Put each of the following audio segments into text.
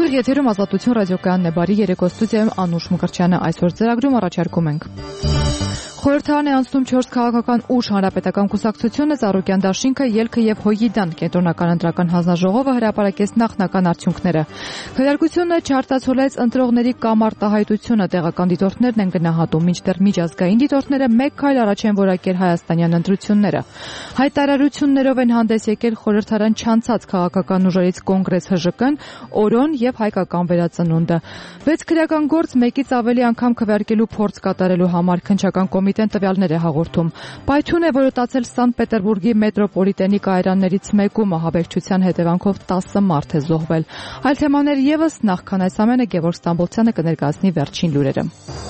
Ուղիղ եթերում Ազատություն ռադիոկայանն է, բարի երեկո, ստուդիայում Անուշ Մկրտչյանը, այսօր ծրագրում առաջարկում ենք. Խորհրդարան է անցնում 4 քաղաքական ուժ, Հանրապետական կուսակցությունը, Ծառուկյան դաշինքը, Ելքը եւ Հույդան, Կենտրոնական ընտրական հանձնաժողովը հրապարակեց նախնական արդյունքները։ Քվեարկությունը չարտացոլեց ընտրողների կամ արտահայտությունը, տեղական դիտորդներն են գնահատում, մինչդեռ միջազգային դիտորդները մեկ քայլ առաջ են որակել հայաստանյան ընտրությունները։ Հայտարարություններով են հանդես եկել խորհրդարան չանցած քաղաքական ուժերից Կոնգրես ՀԺԿ-ն, Օրոն եւ Հայկական վերածնունդը։ 6 քրեական գործ մեկից ավելի անգամ քվեարկելու փորձ կատարելու համար քննչական կոմիտեն տվյալներ է հաղորդում։ Պայթյուն է որոտացել Սանտ Պետերբուրգի մետրոպոլիտենի կայարաններից մեկում, ահաբեկչության հետևանքով 10 մարդ է զոհվել։ Այլ թեմաներ եւս, նախքան այս ամենը Գևորգ Ստամբոլցյանը կներկայացնի վերջին լուրերը։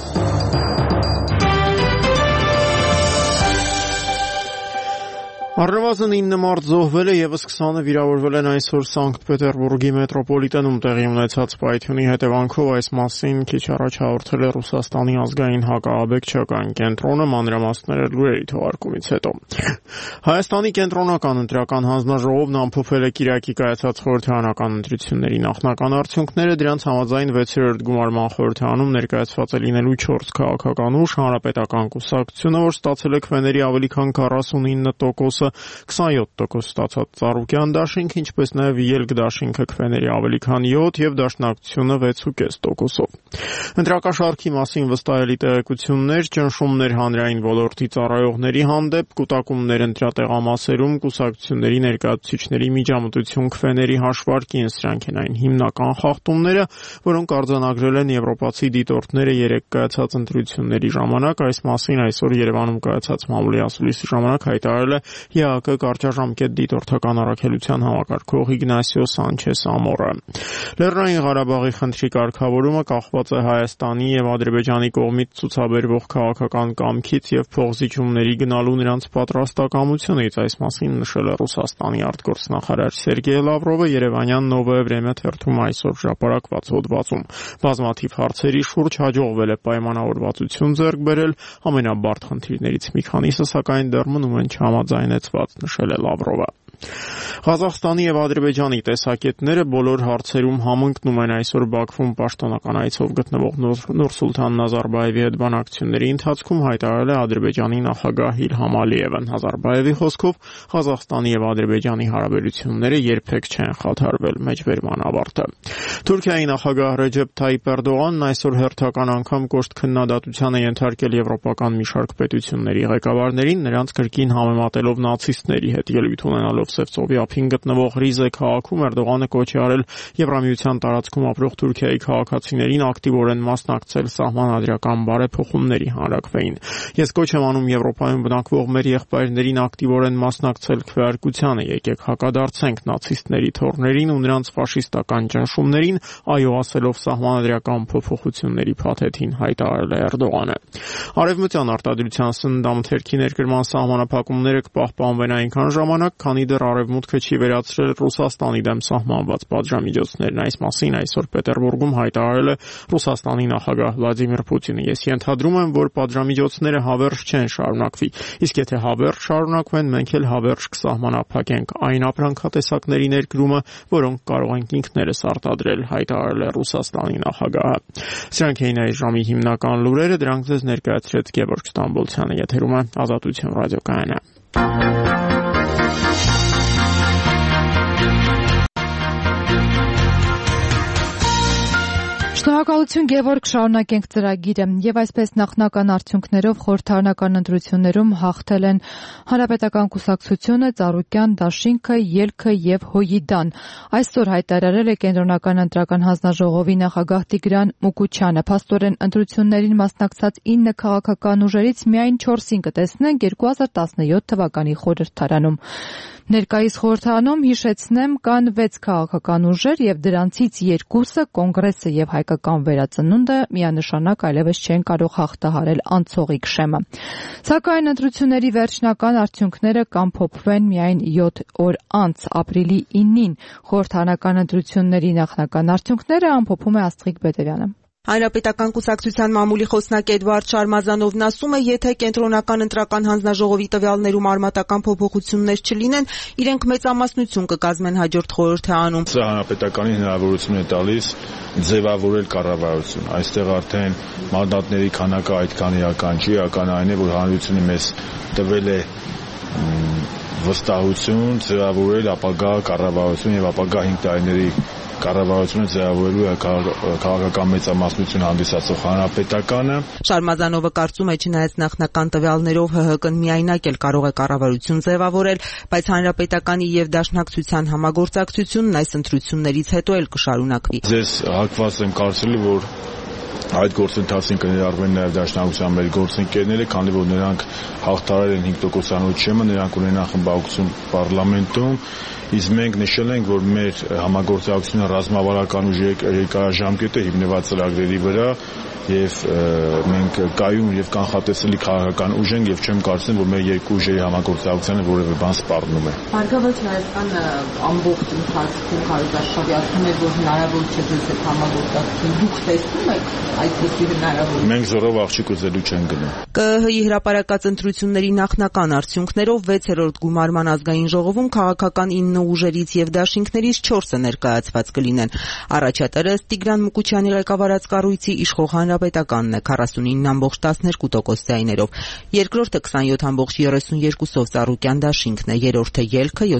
Առնվազն 9 մարդ զոհվել է, եւս 20-ը վիրավորվել են այսօր Սանկտ Պետերբուրգի մետրոպոլիտենում տեղի ունեցած պայթյունի հետևանքով, այս մասին քիչ առաջ հաղորդել է Ռուսաստանի ազգային հակաահաբեկչական կենտրոնը, մանրամասները լուրերի թողարկումից հետո։ Հայաստանի կենտրոնական ընտրական հանձնաժողովն ամփոփել է Կիրակի կայացած խորհրդարանական ընտրությունների նախնական արդյունքները, դրանց համաձայն 6-րդ գումարման խորհրդարանում ներկայացված է լինելու 4 քաղաքական ուժ, Հանրապետական կուսակցությունը, որ ստացել է քվեների ավելի քան 49%, 27% ստացած Ծառուկյան դաշինքը, ինչպես նաև Ելք դաշինքը քվեների ավելի քան 7 եւ Դաշնակցությունը 6.5%-ով։ Ընտրակաշարքի մասին վստահելի տեղեկություններ, ճնշումներ հանրային ոլորտի ծառայողների հանդեպ, կուտակումներ ընտրատեղամասերում, կուսակցությունների ներկայացուցիչների միջամտություն քվեների հաշվարկին, սրանք են այն հիմնական խախտումները, որոնք արձանագրել են եվրոպացի դիտորդները 3 կայացած ընտրությունների ժամանակ։ Այս մասին այսօր Երևանում կայացած մամուլի ասուլիսի ժամանակ հայտարարել է ՀԱԿ կարճաժամկետ դիտորդական առաքելության համակարգող Իգնասիո Սանչես Ամորը։ Լեռնային Ղարաբաղի խնդրի կարգավորումը կախված է Հայաստանի եւ Ադրբեջանի կողմից ցուցաբերվող քաղաքական կամքից եւ փոխզիջումների գնալու նրանց պատրաստակամությունից, այս մասին նշել է Ռուսաստանի արտգործնախարար Սերգեյ Լավրովը Երևանյան Նովոյե Վրեմյա թերթում այսօր հրապարակված հոդվածում։ Բազմաթիվ հարցերի շուրջ հաջողվել է պայմանավորվածություն ձեռք բերել, ամենաբարդ խնդիրներից մի քանիսը սակայն դեռ մնում են չհամաձայնեցված, նշել է Լավրովը։ Ղազախստանի եւ Ադրբեջանի տեսակետները բոլոր հարցերում համընկնում են այսօր Բաքվում պաշտոնական այցով գտնվող Նուրսուլթան Նազարբաևի հետ բանակցությունների ընթացքում, հայտարարել է Ադրբեջանի նախագահ Իլհամ Ալիևը։ Նազարբաևի խոսքով Ղազախստանի եւ Ադրբեջանի հարաբերությունները երբեք չեն խաթարվել, մեջբերման ավարտը։ Թուրքիայի նախագահ Ռեջեփ Թայիպ Էրդողանն այսօր հերթական անգամ կոշտ քննադատության է ենթարկել եվրոպական մի շարք պետությունների ղեկավարներին, նրանց կրկին համեմատելով նացիստների հետ ելույթ ունենալով Սևծովի ափին գտնվող Ռիզե քաղաքում Էրդողանը կոչ է արել Եվրամիության տարածքում ապրող Թուրքիայի քաղաքացիներին ակտիվորեն մասնակցել սահմանադրական բարեփոխումների հանրակրվեին։ Ես կոչ եմ անում Եվրոպայում բնակվող մեր եղբայրներին ակտիվորեն մասնակցել քվեարկությանը, եկեք հակադարձենք նացիստների թոռներին ու նրանց ֆաշիստական ճնշումներին, այո ասելով սահմանադրական փոփոխությունների փաթեթին, հայտարարել է Էրդողանը։ Արևմտյան արտադրության սննդամթերքի ներկրման սահմանափակումները կպահպանվեն այնքան ժամանակ, քանի դեռ Արևմուտքը չի վերացրել Ռուսաստանի դեմ սահմանված պատժամիջոցներն։ Այս մասին այսօր Պետերբուրգում հայտարարել է Ռուսաստանի նախագահ Վլադիմիր Պուտինը։ Ես ենթադրում եմ, որ պատժամիջոցները հավերժ չեն շարունակվի, իսկ եթե հավերժ շարունակվեն, մենք էլ հավերժ կսահմանափակենք այն ապրանքատեսակների ներկրումը, որոնք կարող ենք ինքներս արտադրել, հայտարարել է Ռուսաստանի նախագահը։ Սրանք էին այս ժամի հիմնական լուրերը, դրանք ձեզ ներկայացրեց Գևորգ Ստամբոլցյանը, եթերում է Ազատություն ռադիոկայանը։ Շնորհակալություն Գևորգ, շարունակենք ծրագիրը եւ այսպես նախնական արդյունքներով խորհրդարանական ընտրություններում հաղթել են Հանրապետական կուսակցությունը, Ծառուկյան դաշինքը, Ելքը եւ Հույդան։ Այսօր հայտարարել է Կենտրոնական ընտրական հանձնաժողովի նախագահ Տիգրան Մուկուչյանը։ Փաստորեն ընտրություններին մասնակցած 9 քաղաքական ուժերից միայն 4-ին կտեսնենք 2017 թվականի խորհրդարանում։ Ներկայիս խորհրդարանում, հիշեցնեմ, կան 6 քաղաքական ուժեր եւ դրանցից 2-ը Կոնգրեսը եւ Հայկական վերածնունդը միանշանակ այլևս չեն կարող հաղթահարել անցողիկ շեմը։ Սակայն ընտրությունների վերջնական արդյունքները կամփոփվեն միայն 7 օր անց, ապրիլի 9-ին։ Խորհրդարանական ընտրությունների նախնական արդյունքները ամփոփում է Աստղիկ Բետևյանը։ Հանրապետական կուսակցության մամուլի խոսնակ Էդվարդ Շարմազանովն ասում է, եթե կենտրոնական ընտրական հանձնաժողովի տվյալներում արմատական փոփոխություններ չլինեն, իրենք մեծամասնություն կկազմեն հաջորդ խորհրդարանում։ Սա հանրապետականին հնարավորություն է տալիս ձևավորել կառավարություն։ Այստեղ արդեն մանդատների քանակը այդքան իրական չի, իրական այն է, որ հանրությունը մեզ տվել է վստահություն ձևավորել ապագա կառավարություն եւ ապագա 5 տարիների կառավարությունը ձևավորելու է քաղաքական մեծամասնություն հանդիսացող հանրապետականը։ Շարմազանովը կարծում է, չնայած նախնական տվյալներով ՀՀԿ-ն միայնակ էլ կարող է կառավարություն ձևավորել, բայց հանրապետականի եւ դաշնակցության համագործակցությունն այս ընտրություններից հետո էլ կշարունակվի։ Ձեզ հակված եմ կարծելու, որ այդ գործընթացին կներառվեն նաև դաշնակցության մեր գործընկերները, քանի որ նրանք հաղթարել են 5%-անոց շեմը, նրանք ունենան խմբակցություն պարլամենտում, իսկ մենք նշել ենք, որ մեր համագործակցությունը ռազմավարական ու երկարաժամկետ է հիմնված ծրագրերի վրա եւ մենք կայուն եւ կանխատեսելի քաղաքական ուժ ենք եւ չեմ կարծում, որ մեր երկու ուժերի համագործակցությունը որևէ բան սպառնում է։ Հարգավաճ Հայաստան ամբողջ ընթացքում կարծրաշավի ասում է, որ հնարավոր չէ ձեզ հետ համագործակցություն։ Դուք տեսնում եք այդպիսի հնարավորություն։ Մենք զորով աղջիկ ուզելու չենք գնում։ ԿԸՀ-ի հրապարակած ընտրությունների նախնական արդյունքներով 6-րդ գումարման ազգային ժողովում քաղաքական 9 ուժերից եւ դաշինքներից 4-ը ներկայացված կլինեն։ Առաջատարը Տիգրան Մուկուչյանի ղեկավարած կառույցի իշխող Հանրապետականն է 49.12% ձայներով, երկրորդը 27.32%-ով Ծառուկյան դաշինքն է, երրորդը Ելքը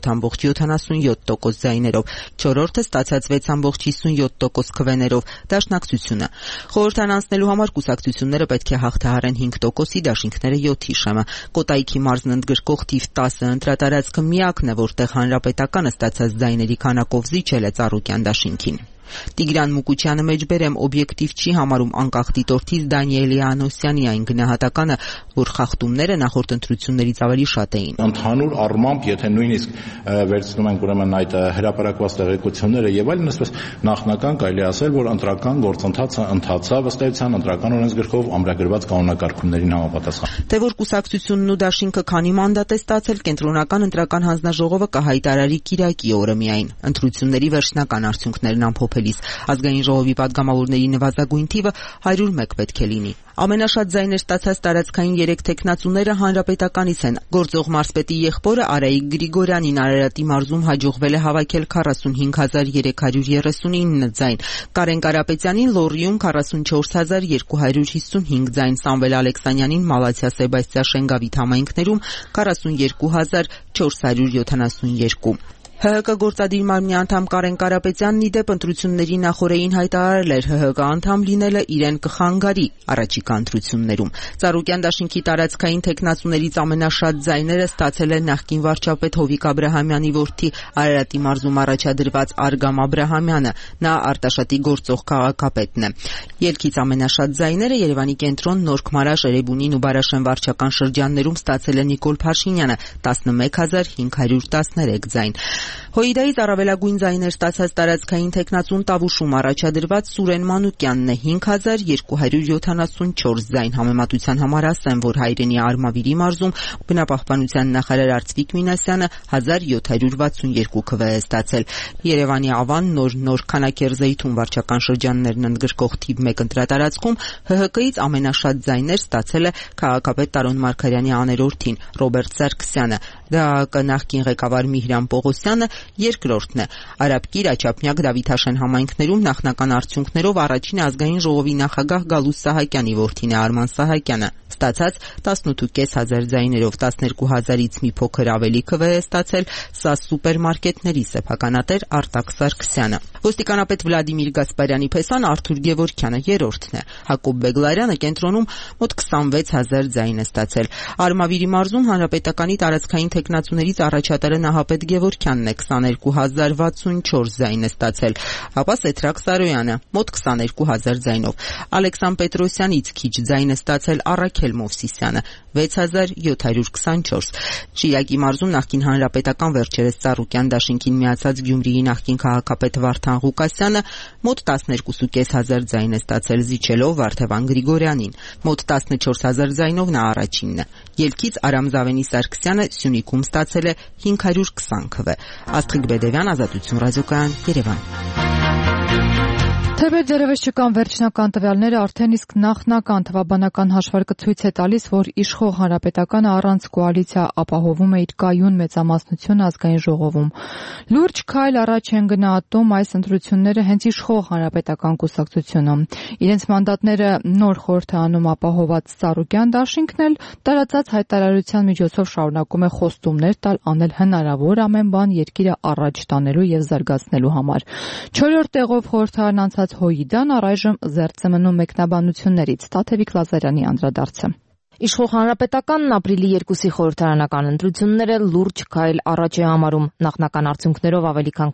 7.77% ձայներով, չորրորդը ստացած 6.57% քվեներով Դաշնակցությունը։ Խորհրդան անցնելու համար կուսակցությունները պետք է հաղթահարեն 5%-ի, դաշինքները 7-ի շեմը։ Կոտայքի մարզն ընդգրկող թիվ 10 ընտրատարածքը միակն է, որտեղ Հանրապետականը ստացած ձայների քանակով զիջել է Ծառուկյան դաշինքին։ Տիգրան Մուկուչյանը մեջբերեմ օբյեկտիվ չի համարում անկախ դիտորդից Դանիել Անոսյանի այն գնահատականը, որ խախտումները նախորդ ընտրություններից ավելի շատ էին։ Ընդհանուր առմամբ, եթե նույնիսկ վերցնում ենք ուրեմն այդ հրապարակված տեղեկությունները եւ այլն, ասես նախնական կարելի ասել, որ ընտրական գործընթացը ընթացավ ըստ էության ընտրական օրենսգրքով ամրագրված կանոնակարգումներին համապատասխան։ Թե որ կուսակցությունն ու դաշինքը քանի մանդատ է ստացել, կենտրոնական ընտրական հանձնաժողովը կհայտարարի կիրակի օրը միայն։ Ընտրությունների վերջնական արդյունքներն ամփոփելիս ազգային ժողովի падգամավորների նվազագույն թիվը 101 պետք է լինի։ Ամենաշատ ձայներ ստացած տարածքային 3 տեխնացուները հանրապետականից են։ Գործող մարզպետի եղբորը Արայիկ Գրիգորյանին Արարատի մարզում հաջողվել է հավաքել 45339 ձայն, Կարեն Կարապետյանին Լոռիում 44255 ձայն, Սամվել Ալեքսանյանին Մալաթիա Սեբաստիա Շենգավիթ համայնքներում 42472 ՀՀԿ գործադիր մարմնի անդամ Կարեն Կարապետյանն ի դեպ ընտրությունների նախօրեին հայտարարել էր ՀՀԿ անդամ լինելը իրեն կխանգարի առաջիկա ընտրություններում։ Ծառուկյան դաշինքի տարածքային տեխնացուներից ամենաշատ ձայները ստացել է նախկին վարչապետ Հովիկ Աբրահամյանի որդի Արարատի մարզում առաջադրված Արգամ Աբրահամյանը, նա Արտաշատի գործող քաղաքապետն է։ Ելքից ամենաշատ ձայները Երևանի կենտրոն, Նորք Մարաշ, Էրեբունին ու Բարաշեն վարչական շրջաններում ստացել է Նիկոլ Փաշինյանը 11513 ձայն։ Հույդայից առավելագույն ձայներ ստացած տարածքային տեխնացուն Տավուշում առաջադրված Սուրեն Մանուկյանն է 5274 ձայն։ Համեմատության համար ասեմ, որ Հայրենի Արմավիրի մարզում բնապահպանության նախարար Արծվիկ Մինասյանը 1762 քվ է ստացել։ Երևանի Ավան, Նոր Քանաքերզեյթուն վարչական շրջաններն ընդգրկող թիվ 1 ընտրատարածքում ՀՀԿ-ից ամենաշատ ձայներ ստացել է քաղաքապետ Տարոն Մարգարյանի աներորդին Ռոբերտ Սարգսյանը։ ԴԱԿ նախկին ղեկավար Միհրան Պողոսյանը երկրորդն է։ Արաբկիր, Աչափնյակ, Դավիթաշեն համայնքներում նախնական արդյունքներով առաջին ազգային ժողովի նախագահ Գալուս Սահակյանի որդին է Արման Սահակյանը։ Ստացած 18500 ձայներով 12000-ից մի փոքր ավելի քվ է ստացել ՍԱՍ սուպերմարկետների սեփականատեր Արտակ Սարգսյանը։ Ոստիկանապետ Վլադիմիր Գասպարյանի փեսան Արթուր Գևորգյանը երրորդն է։ Հակոբ Բեգլարյանը կենտրոնում մոտ 26000 ձայն է ստացել։ Արմավիրի մարզում հանրապետականի տարածքային տեխնացուներից առաջատարը Նահապետ Գևորգյանն է 22064 ձայն է ստացել, ապա Սեթրակ Սարոյանը մոտ 22000 ձայնով։ Ալեքսան Պետրոսյանից քիչ ձայն է ստացել Առաքել Մովսիսյանը 6724։ Շիրակի մարզում նախկին հանրապետական վերջերս Ծառուկյան դաշինքին միացած Գյումրիի նախկին քաղաքապետ Վարդան Ղուկասյանը մոտ 12500 ձայն է ստացել, զիջելով Վարդևան Գրիգորյանին։ Մոտ 14000 ձայնով նա առաջինն է։ Ելքից Արամ Զավենի Սարգսյանը Սյունիքում ստացել է 520 քվ։ Աստղիկ Բեդևյան, Ազատություն ռադիոկայան, Երևան։ Թե Թեպետ դեռևս չկան վերջնական տվյալները, արդեն իսկ նախնական թվաբանական հաշվարկը ցույց է տալիս, որ իշխող հանրապետականը առանց կոալիցիա ապահովում է իր կայուն մեծամասնությունը ազգային ժողովում։ Լուրջ քայլ առաջ են գնահատում այս ընտրությունները հենց իշխող հանրապետական կուսակցությունը։ Իրենց մանդատները նոր խորհրդարանում ապահոված Ծառուկյան դաշինքն էլ տարածած հայտարարության միջոցով շարունակում է խոստումներ տալ անել հնարավոր ամեն բան երկիրը առաջ տանելու եւ զարգացնելու համար։ 4-րդ տեղով խորհրդարան անցած Հոյիդան առայժմ զերծ է մնում մեկնաբանություններից։ Տաթևիկ Լազարյանի անդրադարձը։ Իշխող հանրապետականն ապրիլի 2-ի խորհրդարանական ընտրությունները լուրջ քայլ առաջ է համարում։ Նախնական արդյունքներով ավելի քան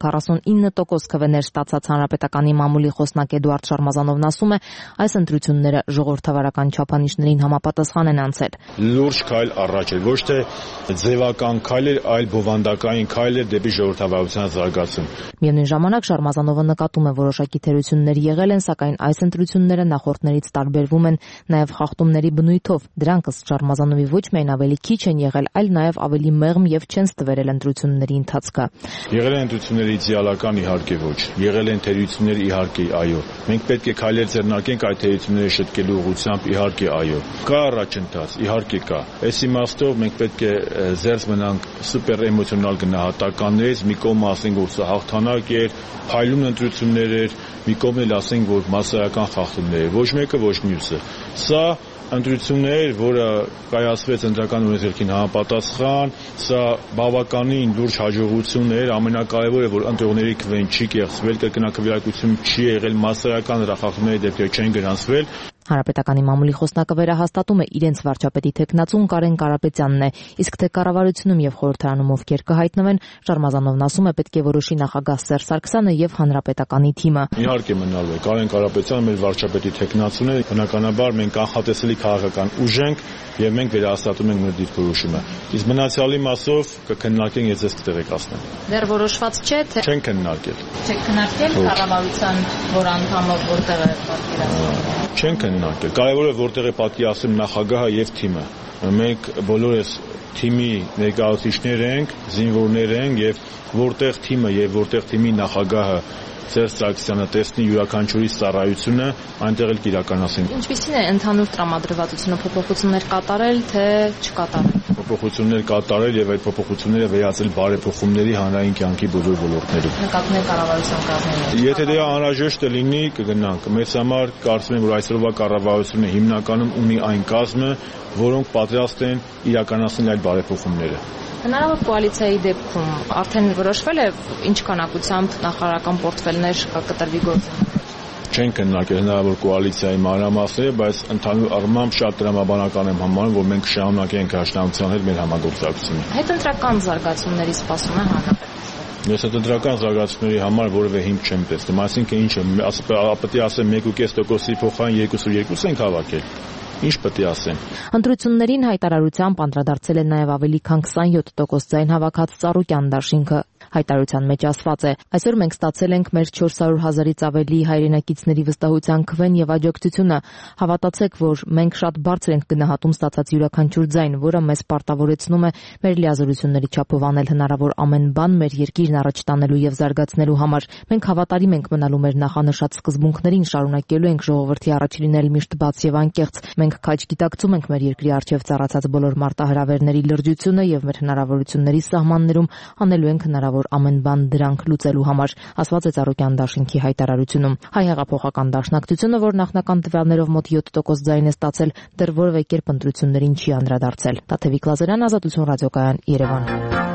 49% քվեներ ստացած հանրապետականի մամուլի խոսնակ Էդուարդ Շարմազանովն ասում է, այս ընտրությունները ժողովրդավարական չափանիշներին համապատասխան են անցել։ Լուրջ քայլ առաջ է, ոչ թե ձևական քայլ էր, այլ բովանդակային քայլ էր դեպի ժողովրդավարության զարգացում։ Միևնույն ժամանակ Շարմազանովը նկատում է որոշակի թերություններ եղել են, սակայն այս ընտրությունները նախորդներից տարբերվում են նաև խախտումների բնույթով։ Դրանք ըստ Շարմազանովի ոչ միայն ավելի քիչ են եղել, այլ նաև ավելի մեղմ եւ չեն ստվերել ընտրությունների ընթացքը։ Եղել են ընտրությունները իդեալական, իհարկե ոչ։ Եղել են թերություններ, իհարկե այո։ Մենք պետք է քայլեր ձեռնարկենք այդ թերությունները շտկելու ուղղությամբ, իհարկե այո։ Կա առաջընթաց, իհարկե կա։ Այս իմաստով մենք պետք է զերծ մնանք սուպեր էմոցիոնալ գնահատականներից, մի կողմ ասենք, որ սա հաղթանակ էր, փայլուն ընտրություններ էր, մի կողմ էլ ասենք, որ մասսայական խախտումներ էր։ Ոչ մեկը, ոչ մյուսը։ Սա ընտրություններ, որը կայացվեց ընտրական օրենսգրքին համապատասխան, սա բավականին լուրջ հաջողություն էր, ամենակարևորը, որ ընտրողների քվեն չի կեղծվել, կրկնակվիրակություն չի եղել, մասսայական խախտումների դեպքեր չեն գրանցվել։ Հանրապետականի մամուլի խոսնակը վերահաստատում է իրենց վարչապետի թեկնածուն Կարեն Կարապետյանն է, իսկ թե կառավարությունում եւ խորհրդարանում ովքեր կհայտնվեն, Շարմազանովն ասում է պետք է որոշի նախագահ Սերժ Սարգսյանը եւ հանրապետականի թիմը։ Իհարկե մնալու է Կարեն Կարապետյանը մեր վարչապետի թեկնածուն է, բնականաբար մենք անխատեսելի քաղաքական ուժ ենք եւ մենք վերահաստատում ենք մեր դիրքորոշումը։ Իսկ մնացյալի մասով կքննարկենք, ես ձեզ կտեղեկացնեմ։ Դեռ որոշված չէ, թե չեն քննարկել։ Չեք քննարկել կառավարության որ անդամը որտեղ է պատկերացնում։ Չեն քննարկել։ Կարևորը որտեղ է պատկերացնում նախագահը եւ թիմը։ Մենք բոլորս թիմի ներկայացուցիչներ ենք, զինվորներ ենք եւ որտեղ թիմը եւ որտեղ թիմի նախագահը Սերժ Սարգսյանը տեսնի յուրաքանչյուրի ծառայությունը, այնտեղ էլ կիրականացնենք։ Ինչպիսին է ընդհանուր տրամադրվածությունը, փոփոխություններ կատարել, թե չկատարել։ Փոփոխություններ կատարել եւ այդ փոփոխությունները վերածել բարեփոխումների հանրային կյանքի բոլոր ոլորտներում։ Նկատում եք կառավարության կազմում։ Եթե դե անհրաժեշտ լինի, կգնանք։ Մեծ համար կարծում եմ, որ այսօրվա կառավարությունը հիմնականում ունի այն կազմը, որոնք պատրաստ են իրականացնել այդ բարեփոխումները։ Հնարավոր կոալիցիայի դեպքում արդեն որոշվել է ինչ քանակությամբ նախարարական պորտֆելներ կտրվի գործում։ Չեն քննարկել հնարավոր կոալիցիայի մանրամասները, բայց ընդհանուր առմամբ շատ տրամաբանական եմ համարում, որ մենք շարունակենք դաշնակցության հետ մեր համագործակցությունը։ Հետընտրական զարգացումների սպասում է հանրապետություն։ Ես հետընտրական զարգացումների համար որևէ հիմք չեմ տեսնում, այսինքն ինչը պետք է ասեմ 1.5%-ի փոխարեն 2.2 ենք հավաքել։ Ինչ պետք է ասեմ։ Ընտրություններին հայտարարությամբ անդրադարձել է նաև ավելի քան 27% ձայն հավաքած Ծառուկյան դաշինքը։ Հայտարարության մեջ ասված է. այսօր մենք ստացել ենք մեր 400,000-ից ավելի հայրենակիցների վստահության քվեն եւ աջակցությունը։ Հավատացեք, որ մենք շատ բարձր ենք գնահատում ստացած յուրաքանչյուր ձայն, որը մեզ պարտավորեցնում է մեր լիազորությունների չափով անել հնարավոր ամեն բան մեր երկիրն առաջ տանելու եւ զարգացնելու համար։ Մենք հավատարիմ ենք մնալու մեր նախանշած սկզբունքներին, շարունակելու ենք ժողովրդի առաջ լինել միշտ բաց եւ անկեղծ։ Մենք քաջ գիտակցում ենք մեր երկրի արչեւ ծառացած բոլոր մարտահրավերների լրջությունը եւ մեր հնարավորությունների սահմաններում անելու ենք հնարավոր ամեն բան դրանք լուծելու համար, ասված է Ծառուկյան դաշինքի հայտարարությունում։ Հայ հեղափոխական դաշնակցությունը, որ նախնական տվյալներով մոտ 7% ձայն է ստացել, դեռ որևէ կերպ ընտրություններին չի անդրադարձել։ Տաթևիկ Լազարյան, Ազատություն ռադիոկայան, Երևան։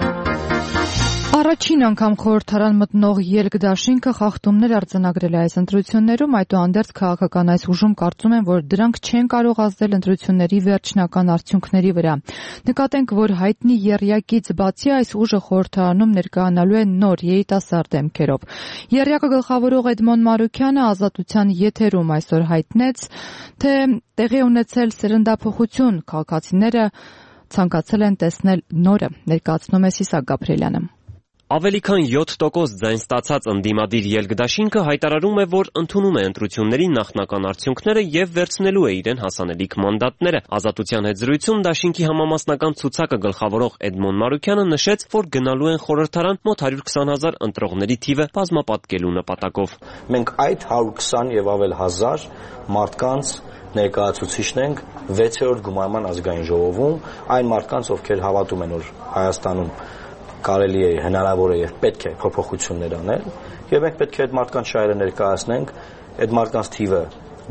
Առաջին անգամ խորհրդարան մտնող ելք դաշինքը խախտումներ արձանագրել է այս ընտրություններում, այդուհանդերձ քաղաքական այս ուժում կարծում են, որ դրանք չեն կարող ազդել ընտրությունների վերջնական արդյունքների վրա։ Նկատենք, որ հայտնի եռյակից բացի այս ուժը խորհրդարանում ներկայանալու է նոր երիտասարդ դեմքերով։ Եռյակը գլխավորող Էդմոն Մարուքյանը Ազատության եթերում այսօր հայտնեց, թե տեղի ունեցել սերնդափոխություն, քաղաքացիները ցանկացել են տեսնել նորը, ներկայացնում է Սիսակ Գաբրելյանը։ Ավելի քան 7% ձայն ստացած ընդդիմադիր ելք-դաշինքը հայտարարում է, որ ընդունում է ընտրությունների նախնական արդյունքները եւ վերցնելու է իրեն հասանելիք մանդատները։ Ազատության հետ զրույցում դաշինքի համամասնական ցուցակը գլխավորող Էդմոն Մարուքյանը նշեց, որ գնալու են խորհրդարան մոտ 120,000 ընտրողների թիվը բազմապատկելու նպատակով։ Մենք այդ 120 եւ ավել հազար մարդկանց ներկայացուցիչն ենք 6-րդ գումարման ազգային ժողովում, այն մարդկանց, ովքեր հավատում են, որ Հայաստանում կարելի է, հնարավոր է եւ պետք է փոփոխություններ անել, եւ մենք պետք է այդ մարդկանց շահերը ներկայացնենք, այդ մարդկանց թիվը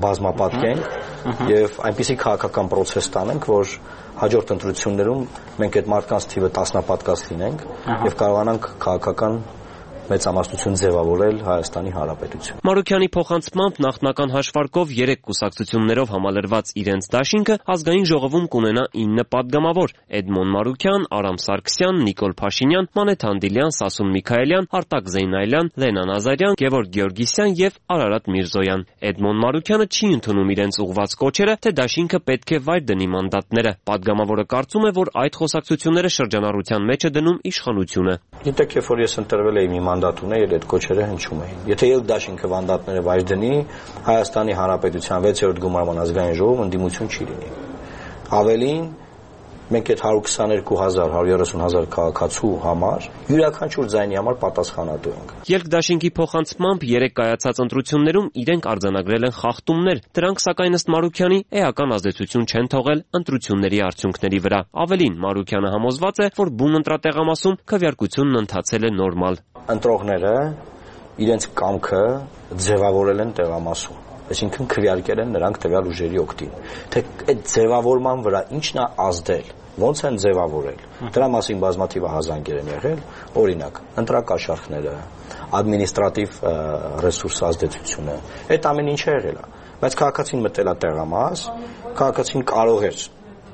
բազմապատկենք եւ այնպիսի քաղաքական process տանենք, որ հաջորդ ընտրություններում մենք այդ մարդկանց թիվը տասնապատկած լինենք եւ կարողանանք քաղաքական մեծամասնություն ձևավորել Հայաստանի Հանրապետություն։ Մարուքյանի փոխանցմամբ նախնական հաշվարկով 3 կուսակցություններով համալրված իրենց դաշինքը ազգային ժողովում կունենա 9 падգամավոր՝ Էդմոն Մարուքյան, Արամ Սարգսյան, Նիկոլ Փաշինյան, Մանեթ Անդիլյան, Սասուն Միքայելյան, Արտակ Զեյնայելյան, Լենա Նազարյան, Գևորգ Գեորգիսյան եւ Արարատ Միրզոյան։ Էդմոն Մարուքյանը չի ընդունում իրենց ուղղված կոչերը, թե դաշինքը պետք է վայր դնի մանդատները։ Падգամավորը կարծում է, որ այդ խոսակցությունները շրջանառության մեջ է դնում իշխանությունը։ Գիտեք, երբ որ ես ընտրվել էի մի մանդատ ուներ, այդ կոչերը հնչում էին։ Եթե ել դաշինքը մանդատները վայր դնի, Հայաստանի Հանրապետության 6-րդ գումարման ազգային ժողովում ընդդիմություն չի լինի։ Ավելին, մենք այդ 122,000, 130,000 քաղաքացու համար յուրաքանչյուր ձայնի համար պատասխանատու ենք։ Ելք-դաշինքի փոխանցմամբ 3 կայացած ընտրություններում իրենք արձանագրել են խախտումներ, դրանք սակայն ըստ Մարուքյանի էական ազդեցություն չեն թողել ընտրությունների արդյունքների վրա։ Ավելին, Մարուքյանը համոզված է, որ բուն ընտրատեղամասում քվեարկությունն ընթացել է նորմալ։ Ընտրողները իրենց կամքը ձևավորել են տեղամասում, այսինքն քվեարկել են նրանք տվյալ ուժերի օգտին։ Թե այդ ձևավորման վրա ինչն է ազդել, ոնց են ձևավորել, դրա մասին բազմաթիվ հազանգեր են եղել, օրինակ, ընտրակաշառքները, ադմինիստրատիվ ռեսուրս ազդեցությունը, այդ ամեն ինչը եղել է, բայց քաղաքացին մտել է տեղամաս, քաղաքացին կարող էր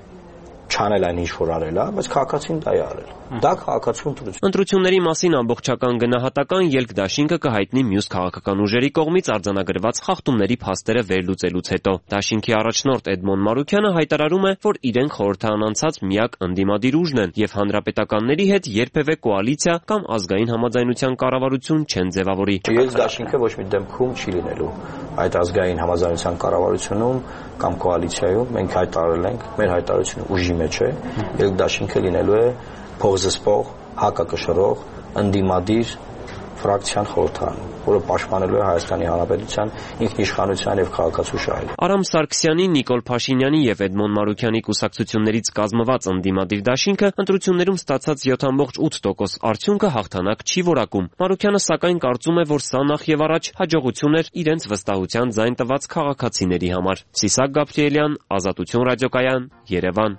չանել այն ինչ որ արել է, բայց քաղաքացին դա է արել։ Դա քաղաքացու ընտրություն։ Ընտրությունների մասին ամբողջական գնահատական ելք-դաշինքը կհայտնի մյուս քաղաքական ուժերի կողմից արձանագրված խախտումների փաստերը վերլուծելուց հետո։ Դաշինքի առաջնորդ Էդմոն Մարուքյանը հայտարարում է, որ իրենք խորհրդարան անցած միակ ընդդիմադիր ուժն են եւ հանրապետականների հետ երբևէ կոալիցիա կամ ազգային համաձայնության կառավարություն չեն ձևավորի։ Ելք-դաշինքը ոչ մի դեպքում չի լինելու այդ ազգային համաձայնության կառավարությունում կամ կոալիցիայում։ Մենք հայտարարել ենք, մեր հայտարարությունը ուժի մեջ է, ելք-դաշինքը լինելու է փողզսպող, հակակշռող, ընդդիմադիր ֆրակցիան խորհրդարանում, որը պաշտպանելու է Հայաստանի Հանրապետության ինքնիշխանության եւ քաղաքացու շահերը։ Արամ Սարգսյանի, Նիկոլ Փաշինյանի եւ Էդմոն Մարուքյանի կուսակցություններից կազմված ընդդիմադիր դաշինքը ընտրություններում ստացած 7.8% արդյունքը հաղթանակ չի որակում։ Մարուքյանը սակայն կարծում է, որ սա նախ եւ առաջ հաջողություն էր իրենց վստահության ձայն տված քաղաքացիների համար։ Սիսակ Գաբրիելյան, Ազատություն ռադիոկայան, Երևան։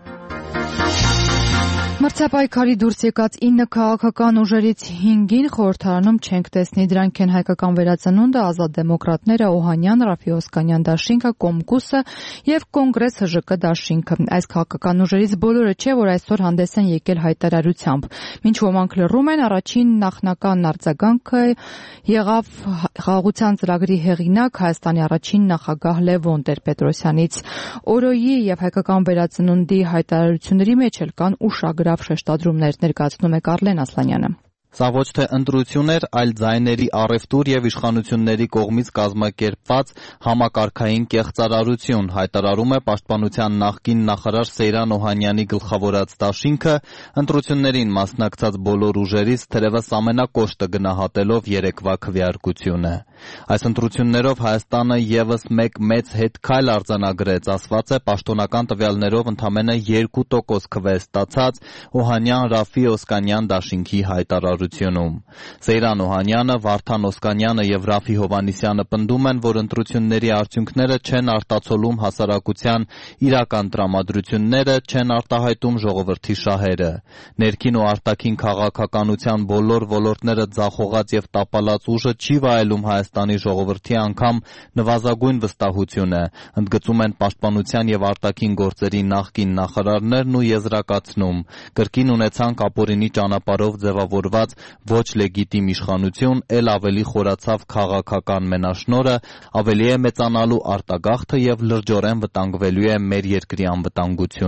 Մրցապայքարի դուրս եկած 9 քաղաքական ուժերից 5-ին խորհրդարանում չենք տեսնի, դրանք են Հայկական վերածնունդը, Ազատ դեմոկրատները, Օհանյան, Ռաֆի Օսկանյան դաշինքը, Կոմկուսը եւ Կոնգրես ՀԺԿ դաշինքը։ Այս քաղաքական ուժերից բոլորը չէ, որ այսօր հանդես են եկել հայտարարությամբ։ Մինչ ոմանք լռում են, առաջին նախնական արձագանքը եղավ խաղաղության ծրագրի հեղինակ Հայաստանի առաջին նախագահ Լևոն Տեր-Պետրոսյանից։ Օրոյի եւ Հայկական վերածնունդի հայտարարությունների մեջ էլ կան ուշագրավ շեշտադրումներ, ներկայացնում է Կարլեն Ասլանյանը։ Սա ոչ թե ընտրություն էր, այլ ձայների առևտուր եւ իշխանությունների կողմից կազմակերպված համակարգային կեղծարարություն, հայտարարում է Պաշտպանության նախկին նախարար Սեյրան Օհանյանի գլխավորած դաշինքը, ընտրություններին մասնակցած բոլոր ուժերից թերևս ամենակոշտը գնահատելով երեկվա քվեարկությունը։ Այս ընտրություններով Հայաստանը եւս մեկ մեծ հետքայլ արձանագրեց, ասված է պաշտոնական տվյալներով ընդամենը 2% քվե ստացած Օհանյան, Ռաֆի Օսկանյան դաշինքի հայտարարությունում։ Սեյրան Օհանյանը, Վարդան Օսկանյանը եւ Ռաֆի Հովանիսյանը պնդում են, որ ընտրությունների արդյունքները չեն արտացոլում հասարակության իրական տրամադրությունները, չեն արտահայտում ժողովրդի շահերը։ Ներքին ու արտաքին քաղաքականության բոլոր ոլորտները ձախողած եւ տապալած ուժը չի վայելում Հայաստանի ժողովրդի անգամ նվազագույն վստահությունը, ընդգծում են Պաշտպանության եւ արտաքին գործերի նախկին նախարարներն ու եզրակացնում. կրկին ունեցանք ապօրինի ճանապարհով ձևավորված ոչ լեգիտիմ իշխանություն, ել ավելի խորացավ քաղաքական մենաշնորհը, ավելի է մեծանալու արտագաղթը եւ լրջորեն վտանգվելու է մեր երկրի անվտանգությունը։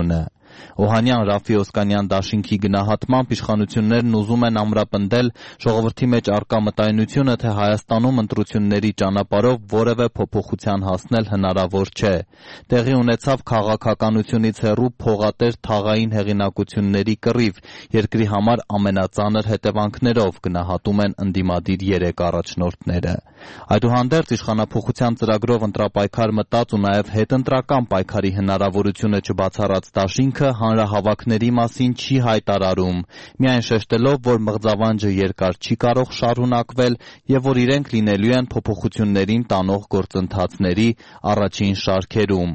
Օհանյան Ռաֆի Օսկանյան դաշինքի գնահատմամբ իշխանություններն ուզում են ամրապնդել ժողովրդի մեջ առկա մտայնությունը, թե Հայաստանում ընտրությունների ճանապարհով որևէ փոփոխության հասնել հնարավոր չէ։ Տեղի ունեցավ քաղաքականությունից հեռու փողատեր թաղային հեղինակությունների կռիվ, երկրի համար ամենածանր հետևանքներով, գնահատում են ընդդիմադիր 3 առաջնորդները։ Այդուհանդերձ իշխանափոխության ծրագրով ընտրապայքար մտած ու նաև հետընտրական պայքարի հնարավորությունը չբացառած դաշինքը հանրահավաքների մասին չի հայտարարում, միայն շեշտելով, որ մղձավանջը երկար չի կարող շարունակվել եւ որ իրենք լինելու են փոփոխություններին տանող գործընթացների առաջին շարքերում։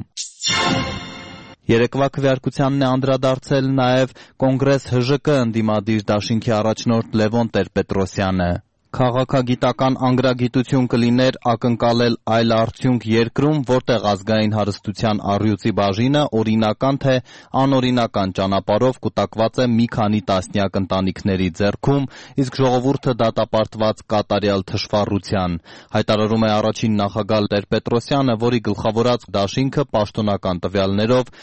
Երեկվա քվեարկությանն է անդրադարձել նաև Կոնգրես ՀԺԿ ընդդիմադիր դաշինքի առաջնորդ Լևոն Տեր-Պետրոսյանը։ Քաղաքագիտական անգրագիտություն կլիներ ակնկալել այլ արդյունք երկրում, որտեղ ազգային հարստության առյուծի բաժինը օրինական թե անօրինական ճանապարհով կուտակված է մի քանի տասնյակ ընտանիքների ձեռքում, իսկ ժողովուրդը դատապարտված կատարյալ թշվառության, հայտարարում է առաջին նախագահ Տեր-Պետրոսյանը, որի գլխավորած դաշինքը պաշտոնական տվյալներով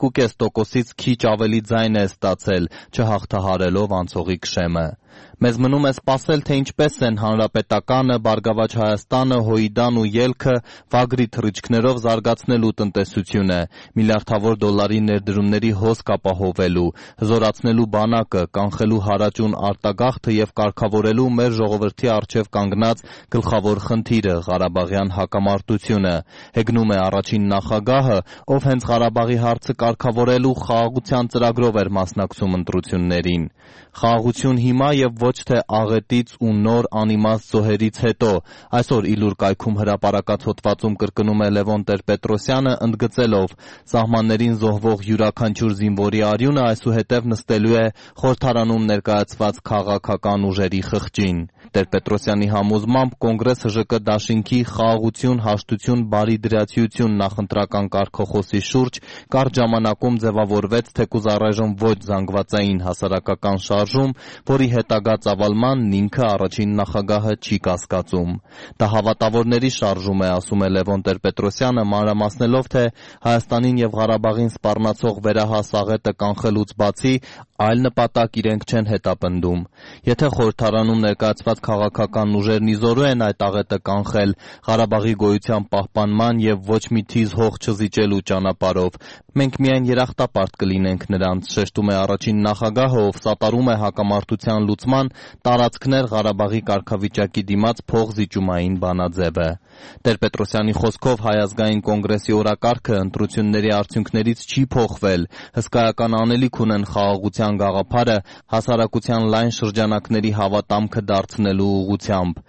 1.5%-ից քիչ ավելի ձայն է ստացել, չհաղթահարելով անցողի քշեմը։ Մեզ մնում է սպասել, թե ինչպես են Հանրապետականը, Բարգավաճ Հայաստանը, Հոյդան ու Ելքը վագրի թռիչքներով զարգացնելու տնտեսությունը, միլիարդավոր դոլարի ներդրումների հոսք ապահովելու, հզորացնելու բանակը, կանխելու հարաճուն արտագաղթը եւ կարգավորելու մեր ժողովրդի առջեւ կանգնած գլխավոր խնդիրը՝ Ղարաբաղյան հակամարտությունը, հեգնում է առաջին նախագահը, ով հենց Ղարաբաղի հարցը կարգավորելու խաղաղության ծրագրով էր մասնակցում ընտրություններին։ Խաղաղություն հիմա եւ ոչ թե աղետից ու նոր անիմաստ զոհերից հետո, այսօր Իլուր կայքում հրապարակած հոդվածում կրկնում է Լևոն Տեր-Պետրոսյանը, ընդգծելով, սահմաններին զոհվող յուրաքանչյուր զինվորի արյունը այսուհետև նստելու է խորհրդարանում ներկայացված քաղաքական ուժերի խղճին։ Տեր-Պետրոսյանի համոզմամբ Կոնգրես ՀԺԿ դաշինքի խաղաղություն, հաշտություն, բարիդրացիություն նախընտրական կարգախոսի շուրջ կարճ ժամանակում ձևավորվեց թեկուզ առայժմ ոչ զանգվածային հասարակական շարժում, որի հետագա ծավալմանն ինքը առաջին նախագահը չի կասկածում։ Դա հավատավորների շարժում է, ասում է Լևոն Տեր-Պետրոսյանը, մանրամասնելով, թե Հայաստանին եւ Ղարաբաղին սպառնացող վերահաս աղետը կանխելուց բացի այլ նպատակ իրենք չեն հետապնդում։ Եթե խորհրդարանում ներկայացված քաղաքական ուժերն իզորու են այդ աղետը կանխել Ղարաբաղի գոյության պահպանման եւ ոչ մի թիզ հող չզիջելու ճանապարհով, մենք միայն երախտապարտ կլինենք նրանց, շեշտում է առաջին նախագահը, ով սատարում է հակամարտության լուծման տարածքներ Ղարաբաղի կարգավիճակի դիմաց փողզիջումային բանաձևը։ Տեր-Պետրոսյանի խոսքով Հայ ազգային կոնգրեսի օրակարգը ընտրությունների արդյունքներից չի փոխվել, հսկայական անելիք ունեն խաղաղության գաղափարը հասարակության լայն շրջանակների հավատամքը դարձնելու ուղղությամբ։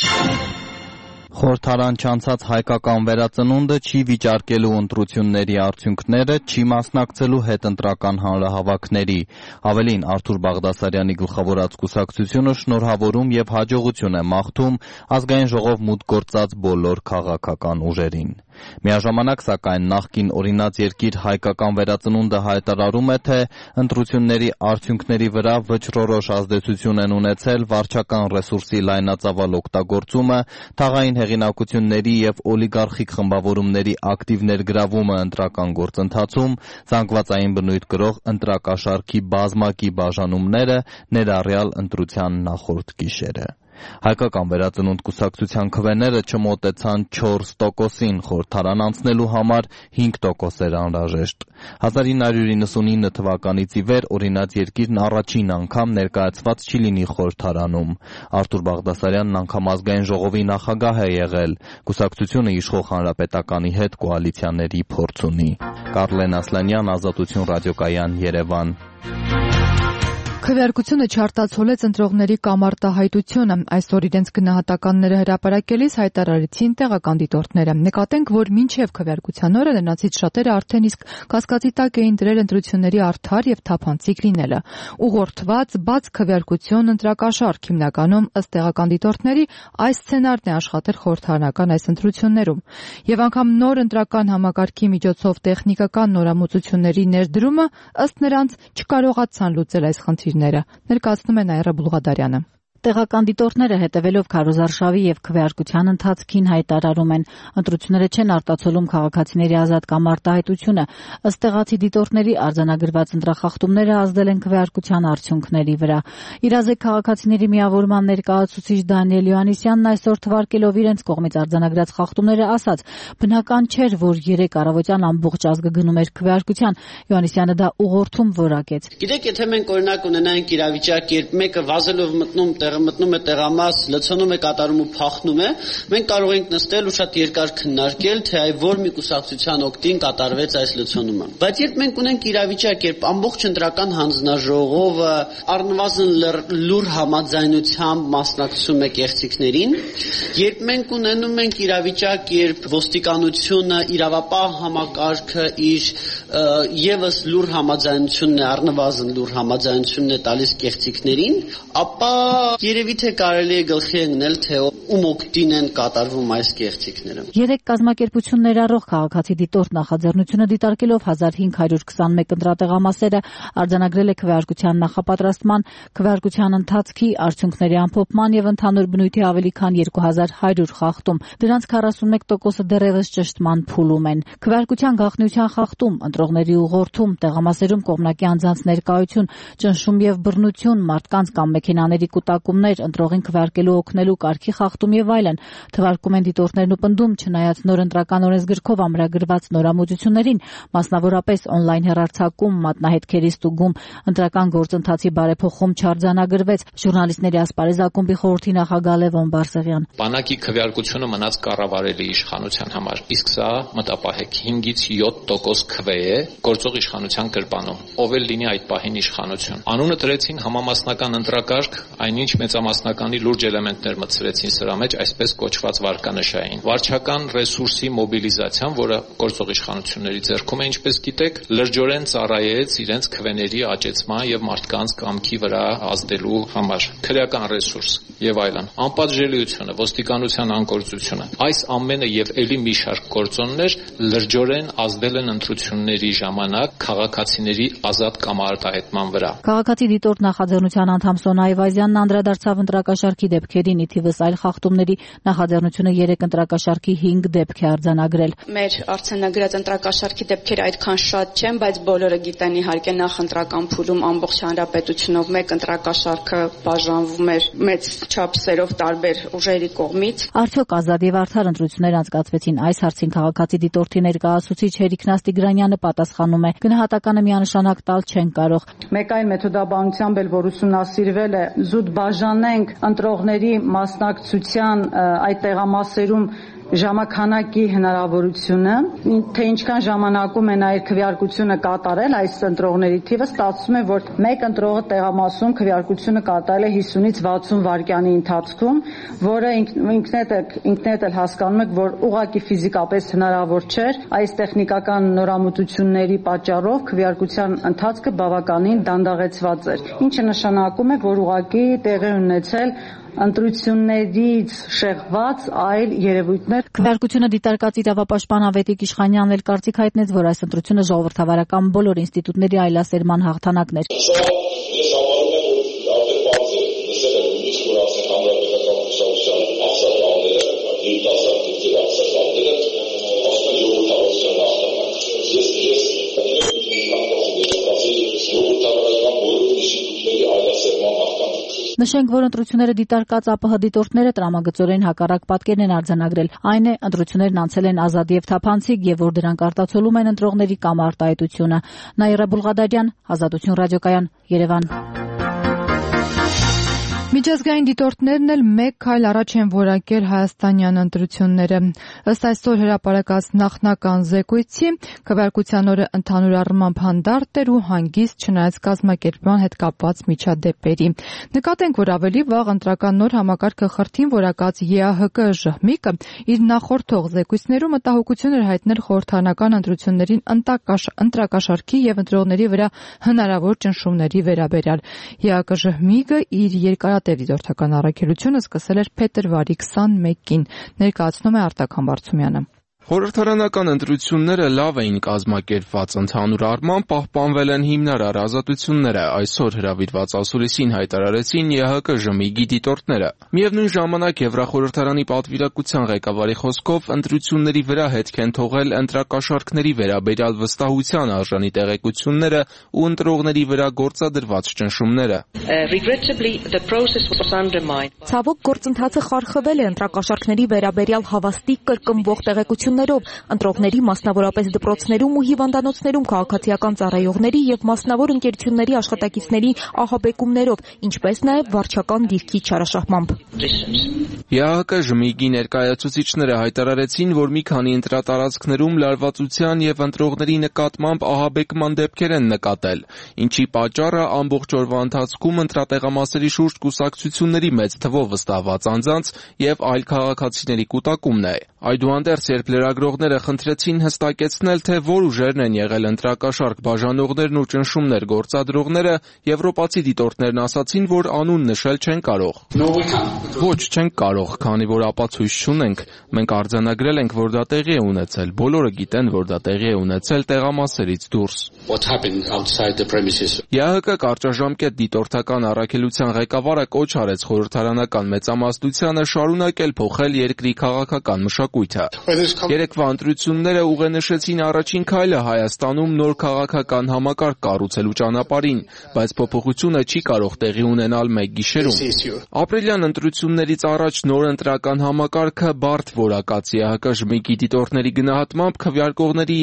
Խորհրդարան չանցած հայկական վերածնունդը չի վիճարկելու ընտրությունների արդյունքները, չի մասնակցելու հետընտրական հանրահավաքների։ Ավելին, Արթուր Բաղդասարյանի գլխավորած կուսակցությունը շնորհավորում եւ հաջողություն է մաղթում ազգային ժողով մուտք գործած բոլոր քաղաքական ուժերին։ Միաժամանակ, սակայն, նախկին օրինաց երկիր հայկական վերածնունդը հայտարարում է, թե ընտրությունների արդյունքների վրա վճռորոշ ազդեցություն են ունեցել վարչական ռեսուրսի լայնածավալ օգտագործումը, թաղային հեղինակությունների եւ օլիգարխիկ խմբավորումների ակտիվ ներգրավումը ընտրական գործընթացում, զանգվածային բնույթ կրող ընտրակաշառքի բազմակի բաժանումները, ներառյալ ընտրության նախորդ գիշերը։ Հայկական վերածնունդ կուսակցության քվեները չմոտեցան 4%-ին, խորհրդարան անցնելու համար 5% էր անհրաժեշտ։ 1999 թվականից ի վեր օրինաց երկիրն առաջին անգամ ներկայացված չի լինի խորհրդարանում։ Արթուր Բաղդասարյանն անգամ ազգային ժողովի նախագահ է եղել։ Կուսակցությունը իշխող հանրապետականի հետ կոալիցիաների փորձ ունի։ Կարլեն Ասլանյան, Ազատություն ռադիոկայան, Երևան։ Քվեարկությունը չարտացոլեց ընտրողների կամարտահայտությունը։ Այսօր իրենց գնահատականները հրապարակելիս հայտարարեցին տեղական դիտորդները։ Նկատենք, որ մինչև քվեարկության օրը նրանցից շատերը արդեն իսկ կասկածի տակ էին դրել ընտրությունների արդար եւ թափանցիկ լինելը։ Ուղղորդված բաց քվեարկություն ընտրակաշառք հիմնականում ըստ տեղական դիտորդների այս սցենարն է աշխատել խորհրդարանական այս ընտրություններում։ Եվ անգամ նոր ընտրական համակարգի միջոցով տեխնիկական նորամուծությունների ներդրումը ըստ նրանց չկարողացան լուծել այս խնդիրները, ներկայացնում է Նաիրա Բուլղադարյանը։ Տեղական դիտորդները հետևելով քարոզարշավի եւ քվեարկության ընթացքին հայտարարում են, ընտրությունները չեն արտացոլում քաղաքացիների ազատ կամ արտահայտությունը։ Ըստ տեղացի դիտորդների արձանագրված ընտրախախտումները ազդել են քվեարկության արդյունքների վրա։ Իրազեկ քաղաքացիների միավորման ներկայացուցիչ Դանիել Յոհաննիսյանն այսօր թվարկելով իրենց կողմից արձանագրած խախտումները ասաց, բնական չէր, որ 3 առավոտյան ամբողջ ազգը գնում էր քվեարկության։ Յոհաննիսյանը դա ուղղորդում որակեց։ Գիտեք, եթե մենք օրինակ ունենայինք իրավիճակ, երբ մեկը վազելով մտնում է տեղամաս, լցոնում է, կատարում ու փախնում է, մենք կարող ենք նստել ու շատ երկար քննարկել, թե այ որ մի կուսակցության օգտին կատարվեց այս լցոնումը։ Բայց երբ մենք ունենք իրավիճակ, երբ ամբողջ ընտրական հանձնաժողովը առնվազն լուր համաձայնությամբ մասնակցում է կեղծիքներին, երբ մենք ունենում ենք իրավիճակ, երբ ոստիկանությունը, իրավապահ համակարգը իր եւս լուր համաձայնությունն է, առնվազն լուր համաձայնությունն է տալիս կեղծիքներին, ապա երևի թե կարելի է գլխի ընկնել, թե ում օգտին են կատարվում այս կեղծիքները։ 3 կազմակերպություն ներառող քաղաքացի դիտորդ նախաձեռնությունը դիտարկելով 1521 ընտրատեղամասերը արձանագրել է քվեարկության նախապատրաստման, քվեարկության ընթացքի, արդյունքների ամփոփման եւ ընդհանուր բնույթի ավելի քան 2100 խախտում։ Դրանց 41%-ը դեռևս ճշտման փուլում են։ Քվեարկության գաղտնիության խախտում, ընտրողների ուղղորդում, տեղամասերում կողմնակի անձանց ներկայություն, ճնշում եւ բռնություն, մարդկանց կամ մեքենաների կուտակումներ, ընտրողին քվեարկելու օգնելու կարգի խախտում եւ այլն։ Թվարկում են դիտորդներն ու պնդում, չնայած նոր ընտրական օրենսգրքով ամրագրված նորամուծություններին, մասնավորապես օնլայն հեռարձակում, մատնահետքերի ստուգում, ընտրական գործընթացի բարեփոխում չարձանագրվեց։ Ժուրնալիստների ասպարեզ ակումբի խորհրդի նախագահ Լևոն Բարսեղյան։ Բանակի քվեարկությունը մնաց կառավարելի իշխանության համար, իսկ սա մտապահեք 5-ից 7% քվե է գործող իշխանության գրպանում։ Ով էլ լինի այդ պահին իշխանություն։ Անունը դրեցին համամասնական ընտրակարգ, այնինչ մեծամասնականի լուրջ էլեմենտներ մտցրեցին սրա մեջ, այսպես կոչված վարկանշային։ Վարչական ռեսուրսի մոբիլիզացիան, որը գործող իշխանությունների ձեռքում է, ինչպես գիտեք, լրջորեն ծառայեց իրենց քվեների աճեցման եւ մարդկանց կամքի վրա ազդելու համար։ Քրեական ռեսուրս եւ այլն։ Անպատժելիությունը, ոստիկանության անկործությունը, այս ամենը եւ ելի մի շարք գործոններ լրջորեն ազդել են ընտրությունների ժամանակ քաղաքացիների ազատ կամ արտահայտման վրա։ Քաղաքացի դիտորդ նախաձեռնության անդամ Սոնա Այվազյանն անդրադարձավ ընտրակաշառքի դեպքերին, ի թիվս այլ խախտումների, նախաձեռնությունը 3 ընտրակաշառքի 5 դեպք է արձանագրել։ Մեր արձանագրած ընտրակաշառքի դեպքերը այդքան շատ չեն, բայց բոլորը գիտեն իհարկե նախ ընտրական փուլում ամբողջ հանրապետությունով մեկ ընտրակաշառքը բաժանվում էր մեծ չափսերով տարբեր ուժերի կողմից։ Արդյոք ազատ եւ արդար ընտրություններ անցկացվեցին այս հարցին քաղաքացի դիտորդի ներկայացուցիչ Հերիքնաս Տիգրանյանը պատասխանում է. գնահատականը միանշանակ տալ չեն կարող։ Մեկ այլ մեթոդաբանությամբ էլ որ ուսումնասիրվել է, զուտ բաժանենք ընտրողների մասնակցության այդ տեղամասերում ժամանականակի հնարավորությունը, թե ինչքան ժամանակում են այդ քվեարկությունը կատարել այս ընտրողների թիվը, ստացվում է, որ մեկ ընտրողը տեղամասում քվեարկությունը կատարել է 50-ից 60 վայրկյանի ընթացքում, որը ինքնեդ էլ հասկանում եք, որ ուղղակի ֆիզիկապես հնարավոր չէր այս տեխնիկական նորամուծությունների պատճառով քվեարկության ընթացքը բավականին դանդաղեցված էր, ինչը նշանակում է, որ ուղղակի տեղի ունեցել ընտրություններից շեղված այլ երևույթներ։ Քվեարկությունը դիտարկած իրավապաշտպան Ավետիք Իշխանյանն էլ կարծիք հայտնեց, որ այս ընտրությունը ժողովրդավարական բոլոր ինստիտուտների այլասերման հաղթանակն էր։ Ես համարում եմ, որ արդեն բարձ է լսել եմ նույնիսկ, որ ասեն հանրապետական կուսակցության աղսատանները, երիտասարդների աղսատանները ասում են ժողովրդավարության հաղթանակ։ Ես ժողովրդավարական բոլոր ինստիտուտների այլասերման հաղթանակ։ Նշենք, որ ընտրությունները դիտարկած ԱՊՀ դիտորդները տրամագծորեն հակառակ պատկերն են արձանագրել։ Այն է, ընտրություններն անցել են ազատ եւ թափանցիկ եւ որ դրանք արտացոլում են ընտրողների կամ արտահայտությունը։ Նաիրա Բուլղադարյան, Ազատություն ռադիոկայան, Երևան։ Միջազգային դիտորդներն էլ մեկ քայլ առաջ են որակել հայաստանյան ընտրությունները։ Ըստ այսօր հրապարակած նախնական զեկույցի, քվեարկության օրը ընդհանուր առմամբ հանդարտ էր ու հանգիստ չնայած կազմակերպման հետ կապված միջադեպերի։ Նկատենք, որ ավելի վաղ ընտրական նոր համակարգը խրթին որակած ԵԱՀԿ ԺՀՄԻԿ-ը իր նախորդող զեկույցներում մտահոգություն էր հայտնել խորհրդարանական ընտրություններին ընտրակաշառքի եւ ընտրողների վրա հնարավոր ճնշումների վերաբերյալ։ ԵԱՀԿ ԺՀՄԻԿ-ը իր երկարատև դիտորդական առաքելությունը սկսել էր փետրվարի 21-ին, ներկայացնում է Արտակ Համբարձումյանը։ Խորհրդարանական ընտրությունները լավ էին կազմակերպված, ընդհանուր առմամբ պահպանվել են հիմնարար ազատությունները, այսօր հրավիրված ասուլիսին հայտարարեցին ԵՀԿ ԺՄԻԳ-ի դիտորդները։ Միևնույն ժամանակ Եվրախորհրդարանի պատվիրակության ղեկավարի խոսքով ընտրությունների վրա հետք են թողել ընտրակաշառքների վերաբերյալ վստահության արժանի տեղեկությունները ու ընտրողների վրա գործադրված ճնշումները։ Ցավոք գործընթացը խարխվել է ընտրակաշառքների վերաբերյալ հավաստիք կրկնվող տեղեկություններով, ընտրողների, մասնավորապես դպրոցներում ու հիվանդանոցներում քաղաքացիական ծառայողների եւ մասնավոր ընկերությունների աշխատակիցների ահաբեկումներով, ինչպես նաեւ վարչական դիրքի չարաշահմամբ։ ԵԱՀԿ ԺՄԻԳ-ի ներկայացուցիչները հայտարարեցին, որ մի քանի ընտրատարածքներում լարվածության եւ ընտրողների նկատմամբ ահաբեկման դեպքեր են նկատել, ինչի պատճառը ամբողջ օրվա ընթացքում ընտրատեղամասերի շուրջ կուսակցությունների մեծ թվով վստահված անձանց եւ այլ քաղաքացիների կուտակումն է։ Այդուհանդերձ, երբ լրագրողները խնդրեցին հստակեցնել, թե որ ուժերն են եղել ընտրակաշառք բաժանողներն ու ճնշումներ գործադրողները, եվրոպացի դիտորդներն ասացին, որ անուն նշել չեն կարող։ Ոչ, չենք կարող, քանի որ ապացույց չունենք։ Մենք արձանագրել ենք, որ դա տեղի է ունեցել։ Բոլորը գիտեն, որ դա տեղի է ունեցել տեղամասերից դուրս։ ԵԱՀԿ կարճաժամկետ դիտորդական առաքելության ղեկավարը կոչ արեց խորհրդարանական մեծամասնությանը շարունակել փոխել երկրի քաղաքական մշակույթը։ Երեկվա ընտրությունները ուղենշեցին առաջին քայլը Հայաստանում նոր քաղաքական համակարգ կառուցելու ճանապարհին, բայց փոփոխությունը չի կարող տեղի ունենալ մեկ գիշերում։ Ապրիլյան ընտրություններից առաջ նոր ընտրական համակարգը բարդ որակաց ԵԱՀԿ ԺՄԻԳ-ի դիտորդների գնահատմամբ քվեարկողների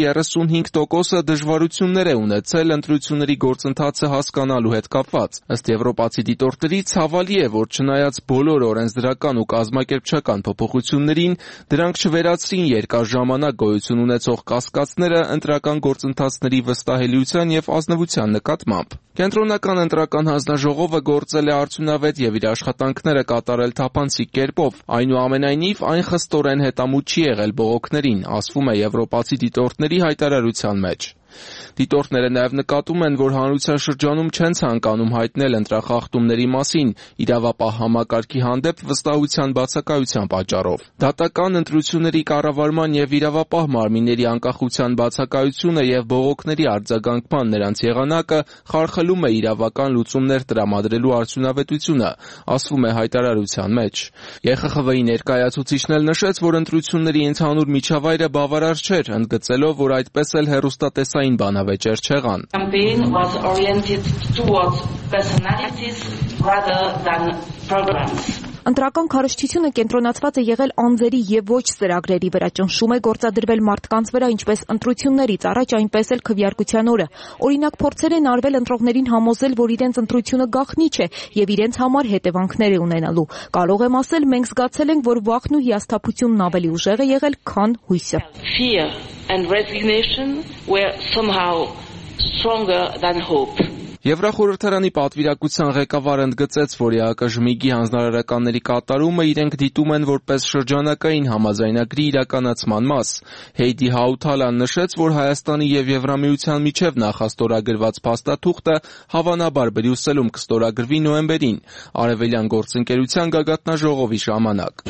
35%-ը դժվարություններ է ունեցել ընտրությունների գործընթացը հասկանալու հետ կապված։ Ըստ եվրոպացի դիտորդների, ցավալի է, որ չնայած բոլոր օրենսդրական ու կազմակերպչական փոփոխություններին, դրանք չվերացրին երկար ժամանակ գոյություն ունեցող կասկածները ընտրական գործընթացների վստահելիության եւ ազնվության նկատմամբ։ Կենտրոնական ընտրական հանձնաժողովը գործել է արդյունավետ եւ իր աշխատանքները կատարել թափանցիկ կերպով, այնուամենայնիվ այն խստորեն հետամուտ չի եղել բողոքներին, ասվում է եվրոպացի դիտորդների հայտարարության մեջ։ Դիտորդները նաև նկատում են, որ հանրության շրջանում չեն ցանկանում հայտնել ընտրախախտումների մասին իրավապահ համակարգի հանդեպ վստահության բացակայության պատճառով։ Դատական ընտրությունների կառավարման եւ իրավապահ մարմինների անկախության բացակայությունը եւ բողոքների արձագանքման նրանց եղանակը խարխլում է իրավական լուծումներ տրամադրելու արդյունավետությունը, ասվում է հայտարարության մեջ։ ԵԽԽՎ-ի ներկայացուցիչն էլ նշեց, որ ընտրությունների ընդհանուր միջավայրը բավարար չէր, ընդգծելով, որ այդպես էլ հեռուստատեսային բանավեճեր չեղան։ Campaign was oriented towards personalities rather than programs. Ընտրական քարոզչությունը կենտրոնացված է եղել անձերի եւ ոչ ծրագրերի վրա, ճնշում է գործադրվել մարդկանց վրա, ինչպես ընտրություններից առաջ, այնպես էլ քվեարկության օրը։ Օրինակ, փորձեր են արվել ընտրողներին համոզել, որ իրենց ընտրությունը գաղտնի չէ եւ իրենց համար հետևանքներ է ունենալու։ Կարող եմ ասել, մենք զգացել ենք, որ վախն ու հիասթափությունն ավելի ուժեղ է եղել, քան հույսը։ Fear and resignation were somehow stronger than hope. Եվրախորհրդարանի պատվիրակության ղեկավարը ընդգծեց, որ ԵԱՀԿ ԺՄԻԳ-ի հանձնարարականների կատարումը իրենք դիտում են որպես շրջանակային համաձայնագրի իրականացման մաս։ Հեյդի Հաութալան նշեց, որ Հայաստանի եւ Եվրամիության միջև նախաստորագրված փաստաթուղթը հավանաբար Բրյուսելում կստորագրվի նոյեմբերին, Արևելյան գործընկերության գագաթնաժողովի ժամանակ։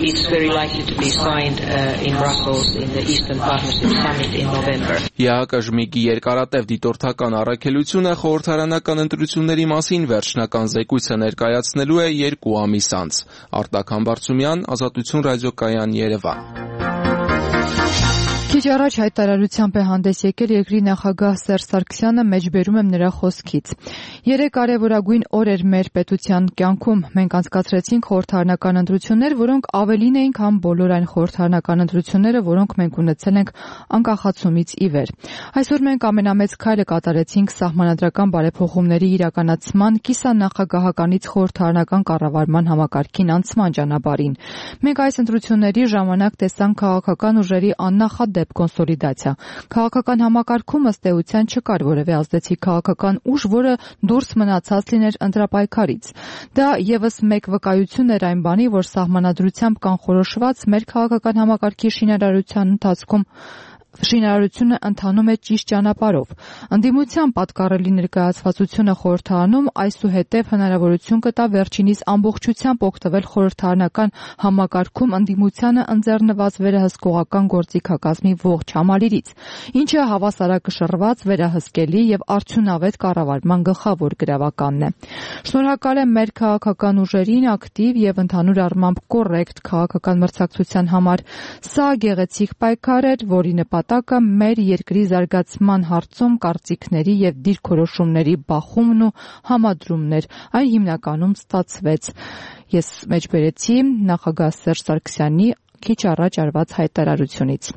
ԵԱՀԿ ԺՄԻԳ-ի երկարատև դիտորդական առաքելությունը խորհրդարանական ընտրությունների մասին վերջնական զեկույցը ներկայացնելու է 2 ամիս անց։ Արտակ Համբարձումյան, Ազատություն ռադիոկայան, Երևան։ Քիչ առաջ հայտարարությամբ է հանդես եկել երկրի նախագահ Սերժ Սարգսյանը, մեջբերում եմ նրա խոսքից։ 3 կարևորագույն օր էր մեր պետության կյանքում։ Մենք անցկացրեցինք խորհրդարանական ընտրություններ, որոնք ավելին էին, քան բոլոր այն խորհրդարանական ընտրությունները, որոնք մենք ունեցել ենք անկախացումից ի վեր։ Այսօր մենք ամենամեծ քայլը կատարեցինք սահմանադրական բարեփոխումների իրականացման կիսանախագահականից խորհրդարանական կառավարման համակարգին անցման ճանապարհին։ Մենք այս ընտրությունների ժամանակ տեսանք քաղաքական ուժերի աննախադեպ կոնսոլիդացիա։ Քաղաքական համակարգում ըստ էության չկար որևէ ազդեցիկ քաղաքական ուժ, որը դուրս մնացած լիներ ընտրապայքարից։ Դա եւս մեկ վկայություն էր այն բանի, որ սահմանադրությամբ կանխորոշված մեր քաղաքական համակարգի շինարարության ընթացքում շինարարությունը ընթանում է ճիշտ ճանապարհով։ Ընդդիմության պատկառելի ներկայացվածությունը խորհրդարանում այսուհետև հնարավորություն կտա վերջինիս ամբողջությամբ օգտվել խորհրդարանական համակարգում ընդդիմությանը ընձեռնված վերահսկողական գործիքակազմի ողջ համալիրից, ինչը հավասարակշռված, վերահսկելի եւ արդյունավետ կառավարման գլխավոր գրավականն է։ Շնորհակալ եմ մեր քաղաքական ուժերին ակտիվ եւ ընդհանուր առմամբ կոռեկտ քաղաքական մրցակցության համար։ Սա գեղեցիկ պայքար էր, որի նպատակը մեր երկրի զարգացման հարցում կարծիքների եւ դիրքորոշումների բախումն ու համադրումն էր։ Այն հիմնականում ստացվեց։ Ես մեջբերեցի նախագահ Սերժ Սարգսյանի քիչ առաջ արված հայտարարությունից։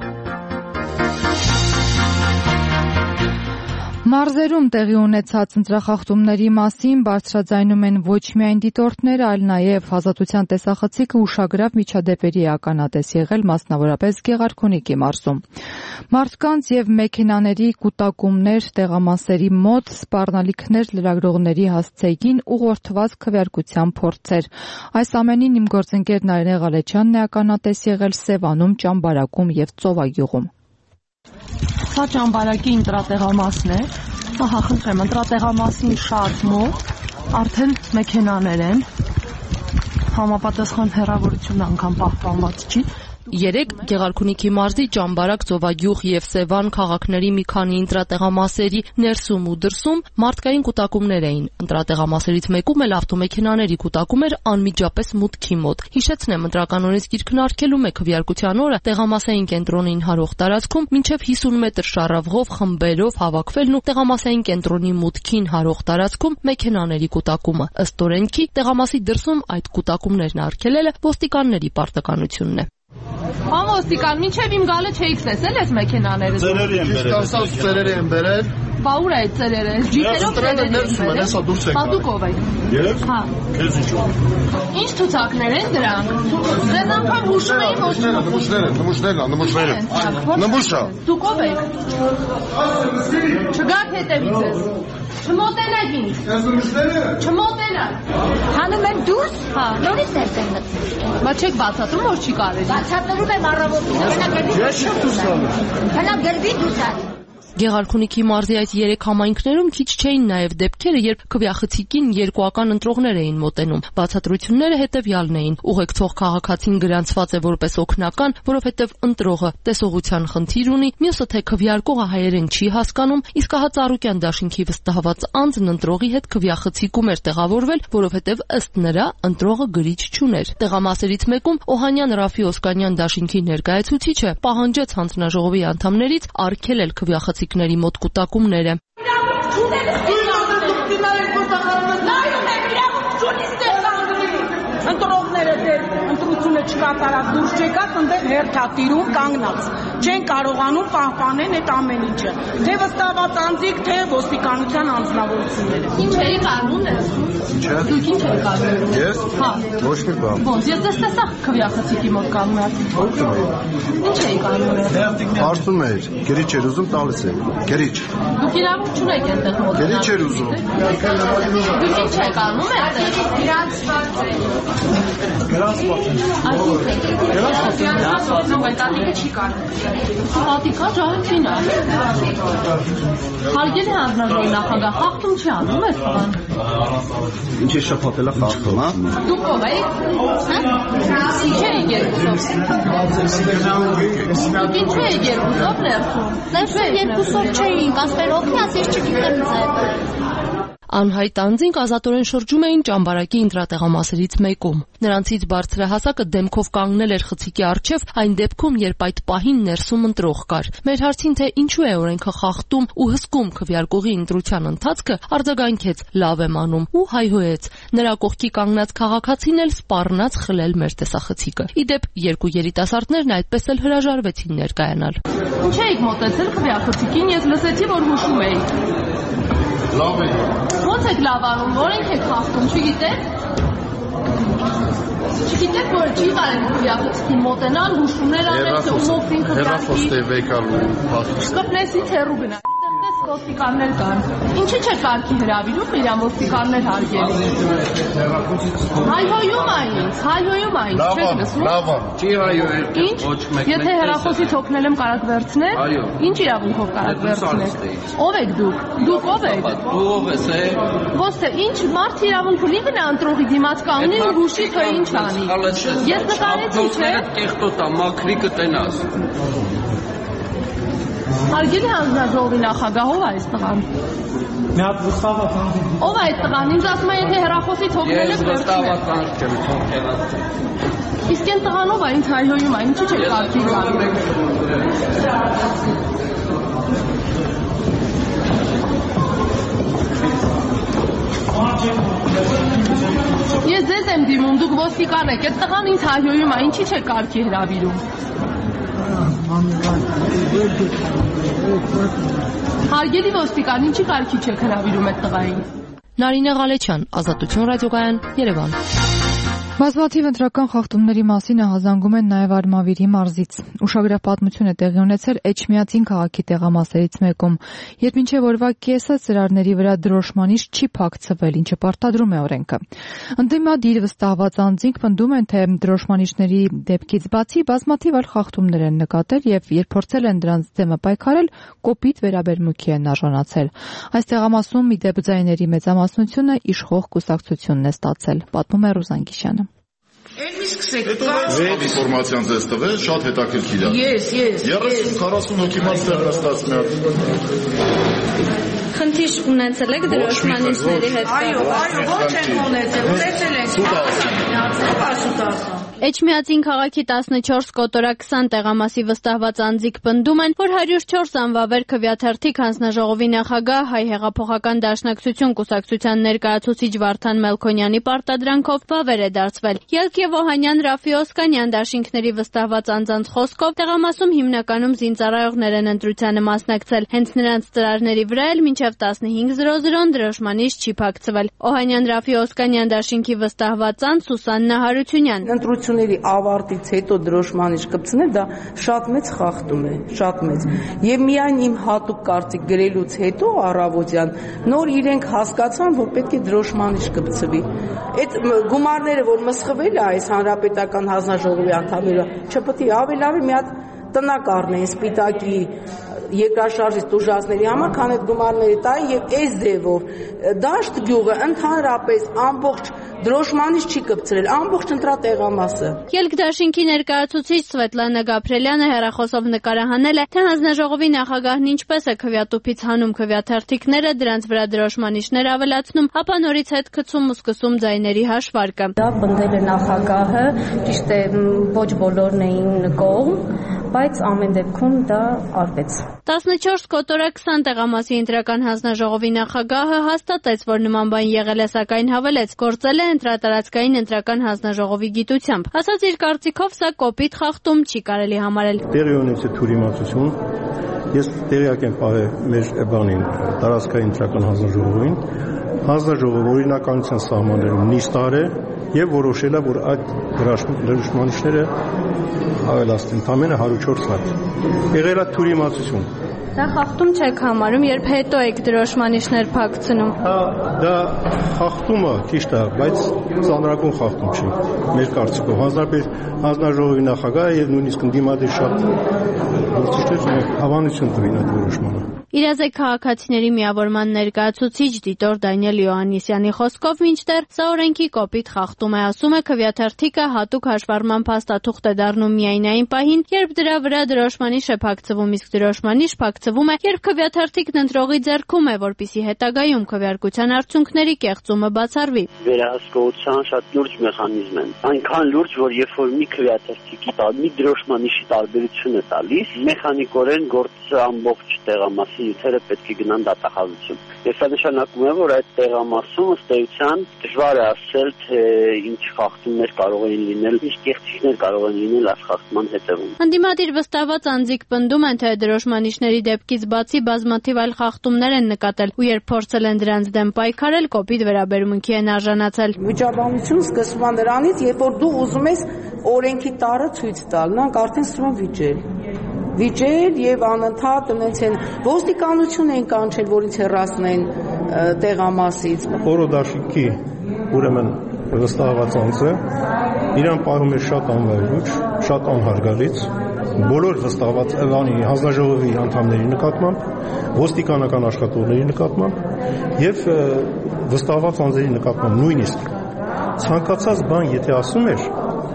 Մարզերում տեղի ունեցած ընտրախախտումների մասին բարձրաձայնում են ոչ միայն դիտորդները, այլ նաև Ազատության տեսախցիկը ուշագրավ միջադեպերի ականատես եղել, մասնավորապես Գեղարքունիքի մարզում։ Մարդկանց եւ մեքենաների կուտակումներ տեղամասերի մոտ, սպառնալիքներ լրագրողների հասցեին ուղղորդված քվեարկության փորձեր։ Այս ամենին իմ գործընկեր Նարինե Ղալեչյանն է ականատես եղել Սևանում, Ճամբարակում եւ Ծովագյուղում։ Սա Ճամբարակի ընտրատեղամասն է, խնդրեմ, ընտրատեղամասին շատ մոտ արդեն մեքենաներ են, համապատասխան հեռավորությունը անգամ պահպանված չի։ Երեկ Գեղարքունիքի մարզի Ճամբարակ, Ծովագյուղ եւ Սևան քաղաքների մի քանի ընտրատեղամասերի ներսում ու դրսում մարդկային կուտակումներ էին։ Ընտրատեղամասերից մեկում էլ ավտոմեքենաների կուտակում էր անմիջապես մուտքի մոտ։ Հիշեցնեմ, ընտրական օրենսգիր քննարկելում է քվեարկության օրը տեղամասային կենտրոնին հարող տարածքում մինչև 50 մետր շարավղով խմբերով հավաքվելն ու տեղամասային կենտրոնի մուտքին հարող տարածքում մեքենաների կուտակումը։ Ըստ օրենքի տեղամասի դրսում այդ կուտակումներն արգելելը ոստիկանների պարտականությունն է։ Պարոն ոստիկան, մինչև իմ գալը չէիք տեսել այս մեքենաները։ Ծերերի են բերել։ Ծերերի են բերել։ Բա ուր է ծերերը։ Ջիպերով ծերերը ներսում են, հեսա դուրս եկան։ Հա դուք ով եք։ Ես։ Հա։ Քեզ ինչ որ։ Ինչ ցուցակներ են դրանք։ Ձեզ անգամ հուշում էին ոչ։ Նմուշները։ Նմուշա։ Դուք ով եք։ Չգաք հետևից ես։ Չմոտենակ ինձ։ Չմոտենակ։ Հանում եմ դուրս։ Հա։ Նորից ներս եմ մտնում։ Բա չեք բացատրում, որ չի կարելի։ Բացատրում եմ առավոտին։ Հնա գրվի դուրս ալ։ Գեղարքունիքի մարզի այդ 3 համայնքներում քիչ չէին նաև դեպքերը, երբ քվեախցիկին երկուական ընտրողներ էին մոտենում։ Բացատրությունները հետևյալն էին. ուղեկցող քաղաքացին գրանցված է որպես օգնական, որովհետև ընտրողը տեսողության խնդիր ունի, մյուսը թե քվեարկողը հայերեն չի հասկանում, իսկ հա Ծառուկյան դաշինքի վստահված անձն ընտրողի հետ քվեախցիկում էր տեղավորվել, որովհետև ըստ նրա ընտրողը գրիչ չուներ։ Տեղամասերից մեկում Օհանյան Ռաֆի Օսկանյան դաշինքի ներկայացուցիչը պահանջեց հանձնաժողովի անդամներից արգելել քվեախցիկների մոտ կուտակումները։ Ընտրողները դեր ընտրությունը չկատարած դուրս չեկած ընդեղ հերթատիրում կանգնած չեն կարողանում պահպանեն այդ ամեն ինչը թե վստահված անձիկ թե ոստիկանության անձնավորությունները ինչ էի կանոն դուք ինչ եք կանոն ես հա ոչ մի բան ոնց ես տեսա քվեախցիկի մոտ կանգնած ինչ էի կանոն հարցում էր գրիչ էր ուզում տալիս է գրիչ դուք իրավունք չունեք այնտեղ մոտ գրիչ էր ուզում դուք ինչ եք անում այդտեղ իրանցված Գրանցված չի կարող։ Պատիկա ժողովրդին է։ Հարգել է հանձնաժողովի նախագահ, խախտում չի անում այս բան։ Ինչ է շփոթելա խախտում, հա։ Դուք ով եք։ Ինչ եք երկուսով։ Ինչ եք երկուսով ներսում։ Ներսում երկուսով չէին, ասել օգնած ես չգիտեմ ձեր։ Անհայտ անձինք ազատորեն շրջում էին Ճամբարակի ընտրատեղամասերից մեկում։ Նրանցից բարձրահասակը դեմքով կանգնել էր խցիկի առջև այն դեպքում, երբ այդ պահին ներսում ընտրող կար։ Մեր հարցին, թե ինչու է օրենքը խախտում ու հսկում քվեարկողի ընտրության ընթացքը, արձագանքեց՝ լավ եմ անում ու հայհոյեց։ Նրա կողքի կանգնած քաղաքացին էլ սպառնաց խլել մեր տեսախցիկը։ Իդեպ երկու երիտասարդներն այդպես էլ հրաժարվեցին ներկայանալ։ Ինչ եք մոտեցել քվեախցիկին, ես լսեցի, որ հուշում եք։ Լավ է։ Ոնց եք լավ անում, որենք եք խախտում, չգիտեք։ Չգիտեք, որ չի կարելի քվեախցիկին մոտենալ, հուշումներ անել, թե ումով ինքը հեռախոս տևեկալ ու կպնեսից հեռու գնա։ ոստիկաններ կան։ Ինչի՞ չէ կարգի հրավիրում իրան ոստիկաններ հարգելի։ Հայհոյում այն, չեք լսում։ Լավ, չի հայոյել։ Ինչ։ Եթե հեռախոսից օգնել եմ կարակ վերցնել, ինչ իրավունքով կարակ վերցնեք։ Ո՞վ եք դուք։ Դուք ով եք։ Դու ով ես, Ոստը, ինչ մարդ իրավունք ունի գնա ընտրողի դիմաց կանգնի ու հուշի թե ինչ անի։ Ես նկարեցի, չէ։ Կեղտոտա, մաքրի կտենաս։ Հարգելի հանձնաժողովի նախագահով այս տղան։ Մի հատ վստահված անձի։ Ով է այդ տղան։ Ինձ ասում է եթե հեռախոսից օգնել եք վերցնեք։ Իսկ այն տղանով է ինձ հայհոյում է, ինչի՞ չէ կարգի գալու։ Ես ձեզ եմ դիմում, դուք ոստիկան եք, այդ տղան ինձ հայհոյում է, ինչի՞ չէ կարգի հրավիրում։ Հարգելի ոստիկան, ինչի կարգի չեք հրավիրում այդ տղային։ Նարինե Ղալեչյան, Ազատություն ռադիոկայան, Երևան։ Բազմաթիվ ընտրական խախտումների մասին ահազանգում են նաև Արմավիրի մարզից։ Ուշագրավ պատմություն է տեղի ունեցել Էջմիածին քաղաքի տեղամասերից մեկում, երբ մինչև օրվա կեսը ծրարների վրա դրոշմանիչ չի փակցվել, ինչը պարտադրում է օրենքը։ Ընդդիմադիր վստահված անձինք պնդում են, թե դրոշմանիչների դեպքից բացի բազմաթիվ այլ խախտումներ են նկատել եւ երբ փորձել են դրանց դեմը պայքարել, կոպիտ վերաբերմունքի են արժանացել։ Այս տեղամասում մի դեպ ձայների մեծամասնությունը իշխող կուսակցությունն է ստացել, պատմում է Ռուզան Գիշյանը։ Այդ ինֆորմացիան ձեզ տվել, շատ հետաքրքիր է։ Ես։ 30-40 հոգի մաս տեղ նստած մի հատ։ Խնդիր ունեցել եք դրոշմանիչների հետ։ Այո, ոչ ենք ունեցել, ունեցել ենք։ Սուտ Էջմիածին քաղաքի 14 կոտորա 20 տեղամասի վստահված անձիկ պնդում են, որ 104 անվավեր քվեաթերթիկ հանձնաժողովի նախագահ Հայ հեղափոխական դաշնակցություն կուսակցության ներկայացուցիչ Վարդան Մելքոնյանի պարտադրանքով վավեր է դարձվել։ Ելք եւ Օհանյան Ռաֆի Օսկանյան դաշինքների վստահված անձանց խոսքով տեղամասում հիմնականում զինծառայողներ են ընտրությանը մասնակցել։ Հենց նրանց ծրարների վրա էլ մինչև 15:00 դրոշմանիչ չի փակցվել։ Օհանյան Ռաֆի Օսկանյան դաշինքի վստահված անձ Սուսաննա Հարությունյան ընտրությունների ավարտից հետո դրոշմանիչ կպցնել դա շատ մեծ խախտում է, շատ մեծ։ Եվ միայն իմ հատուկ կարծիք գրելուց հետո առավոտյան նոր իրենք հասկացան, որ պետք է դրոշմանիչ կպցվի։ Այդ գումարները, որ մսխվել է այս հանրապետական հանձնաժողովի անդամները, չպետք է ավելի մի հատ տնակ առնեն սպիտակի երկրաշարժից տուժածների համար, քան այդ գումարները տային եւ այս ձևով դաշտ գյուղը ընդհանրապես ամբողջ դրոշմանիչ չի կպցրել, ամբողջ ընտրատեղամասը։ Ելքդաշինքի ներկայացուցիչ Սվետլանա Գաբրելյանը հեռախոսով նկարահանել է, թե հանձնաժողովի նախագահն ինչպես է քվեատուփից հանում քվեաթերթիկները, դրանց վրա դրոշմանիչներ ավելացնում, ապա նորից հետ գցում ու սկսում ձայների հաշվարկը։ Դա բնդել է նախագահը, ճիշտ է, ոչ բոլորն էին կողմ, բայց ամեն դեպքում դա արվեց։ 14 կոտորա 20 տեղամասի ընտրական հանձնաժողովի նախագահը հաստատեց, որ նման բան եղել է, սակայն հավելեց, գործել է ընտրատարածքային ընտրական հանձնաժողովի գիտությամբ։ Ասած իր կարծիքով սա կոպիտ խախտում չի կարելի համարել։ Տեղի ունեցել թյուրիմացություն, ես տեղյակ եմ պահել մեր բանին տարածքային ընտրական հանձնաժողովին, հանձնաժողովը օրինականության սահմաններում նիստար է եւ որոշել է, որ այդ դրոշմանիչները ավելացնեն ընդամենը 104 հատ։ Եղել է թյուրիմացություն։ Դա խախտում չեք համարում, երբ հետո եք դրոշմանիչներ փակցնում։ Դա խախտումը ճիշտ է, բայց ծանրագույն խախտում չի։ Մեր կարծիքով հանձնաժողովի նախագահը եւ նույնիսկ ընդդիմադիր շատ գործիչներ հավանություն տվին այդ որոշմանը։ Իրազեկ քաղաքացիների միավորման ներկայացուցիչ դիտոր Դանիել Յոհաննիսյանի խոսքով մինչդեռ սա օրենքի կոպիտ խախտում է, ասում է քվեաթերթիկը հատուկ հաշվառման փաստաթուղթ է դառնում միայն այն պահին, երբ դրա վրա դրոշմանիչ է փակցվում, իսկ դրոշմանիչ փակցվում է, երբ քվեաթերթիկն ընտրողի ձեռքում է, որպիսի հետագայում քվեարկության արդյունքների կեղծումը բացառվի։ Վերահսկողության շատ լուրջ մեխանիզմ են, այնքան լուրջ, որ երբ որ մի քվեաթերթիկի մի դրոշմանիչի տարբերություն է տալիս, մեխանիկորեն գործը ամբողջ տեղամասի նյութերը պետք է գնան դատախազություն։ Ես դա նշանակում է, որ այդ տեղամասում ըստ էության դժվար է ասել, թե ինչ խախտումներ կարող են լինել, ինչ կեղծիքներ կարող են լինել այս խախտման հետևում։ Ընդդիմադիր վստահված անձիկ պնդում են, թե դրոշմանիչների դեպքից բացի բազմաթիվ այլ խախտումներ են նկատել, ու երբ փորձել են դրանց դեմ պայքարել, կոպիտ վերաբերմունքի են արժանացել։ Վիճաբանությունը սկսվում է նրանից, երբ որ դու ուզում ես օրենքի տարը ցույց տալ, նրանք արդեն սկսում են վիճել եւ անընդհատ այնց են Ոստիկանություն են կանչել, որ ինձ հեռացնեն տեղամասից։ Օրոդաշիկի ուրեմն վստահված անձը իրան պահում է շատ անվայրուչ, շատ անհարգալից բոլոր վստահված հանձնաժողովի անդամների նկատմամբ, ոստիկանական աշխատողների նկատմամբ եւ վստահված անձերի նկատմամբ նույնիսկ ցանկացած բան եթե ասում էր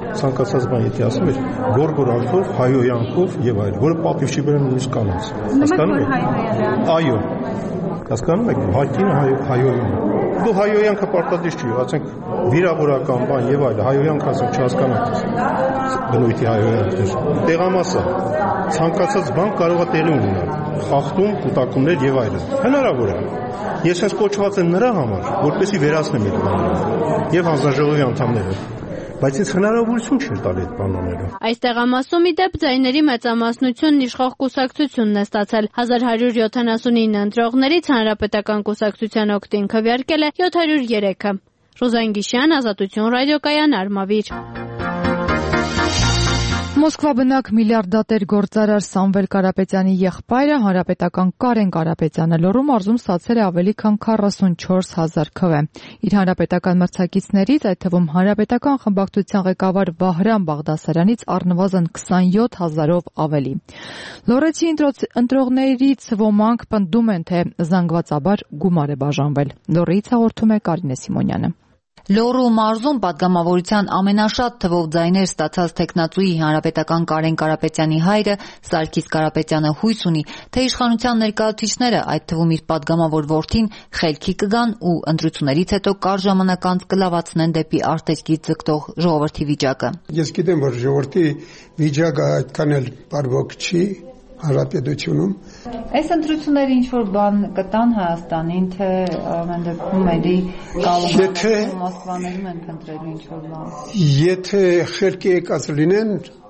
գորգորանքով, հայոյանքով եւ այլ, որը պատիվ չի բերում նույնիսկ կանանց։ Հասկանում եք։ Այո։ Հասկանում եք, հարկինը հայոյան։ Դու հայոյանքը պարտադիր չի, ասենք վիրավորական բան եւ այլ, հայոյանքը ասենք չհասկանաք։ Բնույթի հայոյանքներ։ Տեղամասը ցանկացած բան կարող է տեղի ունենալ։ Խախտում, կուտակումներ եւ այլն։ Հնարավոր է։ Ես հենց կոչված եմ նրա համար, որպեսզի վերացնեմ այդ բանը եւ հանձնաժողովի անդամները։ Բայց ինձ հնարավորություն չէր տալի այդ բանն անելու։ Այս տեղամասում ի դեպ ձայների մեծամասնությունն իշխող կուսակցությունն է ստացել։ 1179 ընտրողներից Հանրապետական կուսակցության օգտին քվեարկել է 703-ը։ Ռուզան Գիշյան, Ազատություն ռադիոկայան, Արմավիր։ Մոսկվա բնակ միլիարդատեր գործարար Սամվել Կարապետյանի եղբայրը հանրապետական Կարեն Կարապետյանը Լոռու մարզում ստացել է ավելի քան 44000 քվ։ Իր հանրապետական մրցակիցներից, այդ թվում հանրապետական խմբակցության ղեկավար Վահրամ Բաղդասարյանից առնվազն 27000-ով ավելի։ Լոռեցի ընտրողներից ոմանք պնդում են, թե զանգվածաբար գումար է բաժանվել։ Լոռիից հաղորդում է Կարինե Սիմոնյանը։ Լոռու մարզում պատգամավորության ամենաշատ թվով ձայներ ստացած տեխնացուի հանրապետական Կարեն Կարապետյանի հայրը Սարգիս Կարապետյանը հույս ունի, թե իշխանության ներկայացուցիչները, այդ թվում իր պատգամավոր որդին, խելքի կգան ու ընտրություններից հետո կարճ ժամանակ անց կլավացնեն դեպի արտերկիր ձգտող ժողովրդի վիճակը։ Ես գիտեմ, որ ժողովրդի վիճակը այդքան էլ բարվոք չի հանրապետությունում։ Այս ընտրությունները ինչ-որ բան կտան Հայաստանին, թե ամեն դեպքում էլի կալում Մոսկվաներում են փնտրելու ինչ-որ բան։ Եթե խելքի եկած լինեն,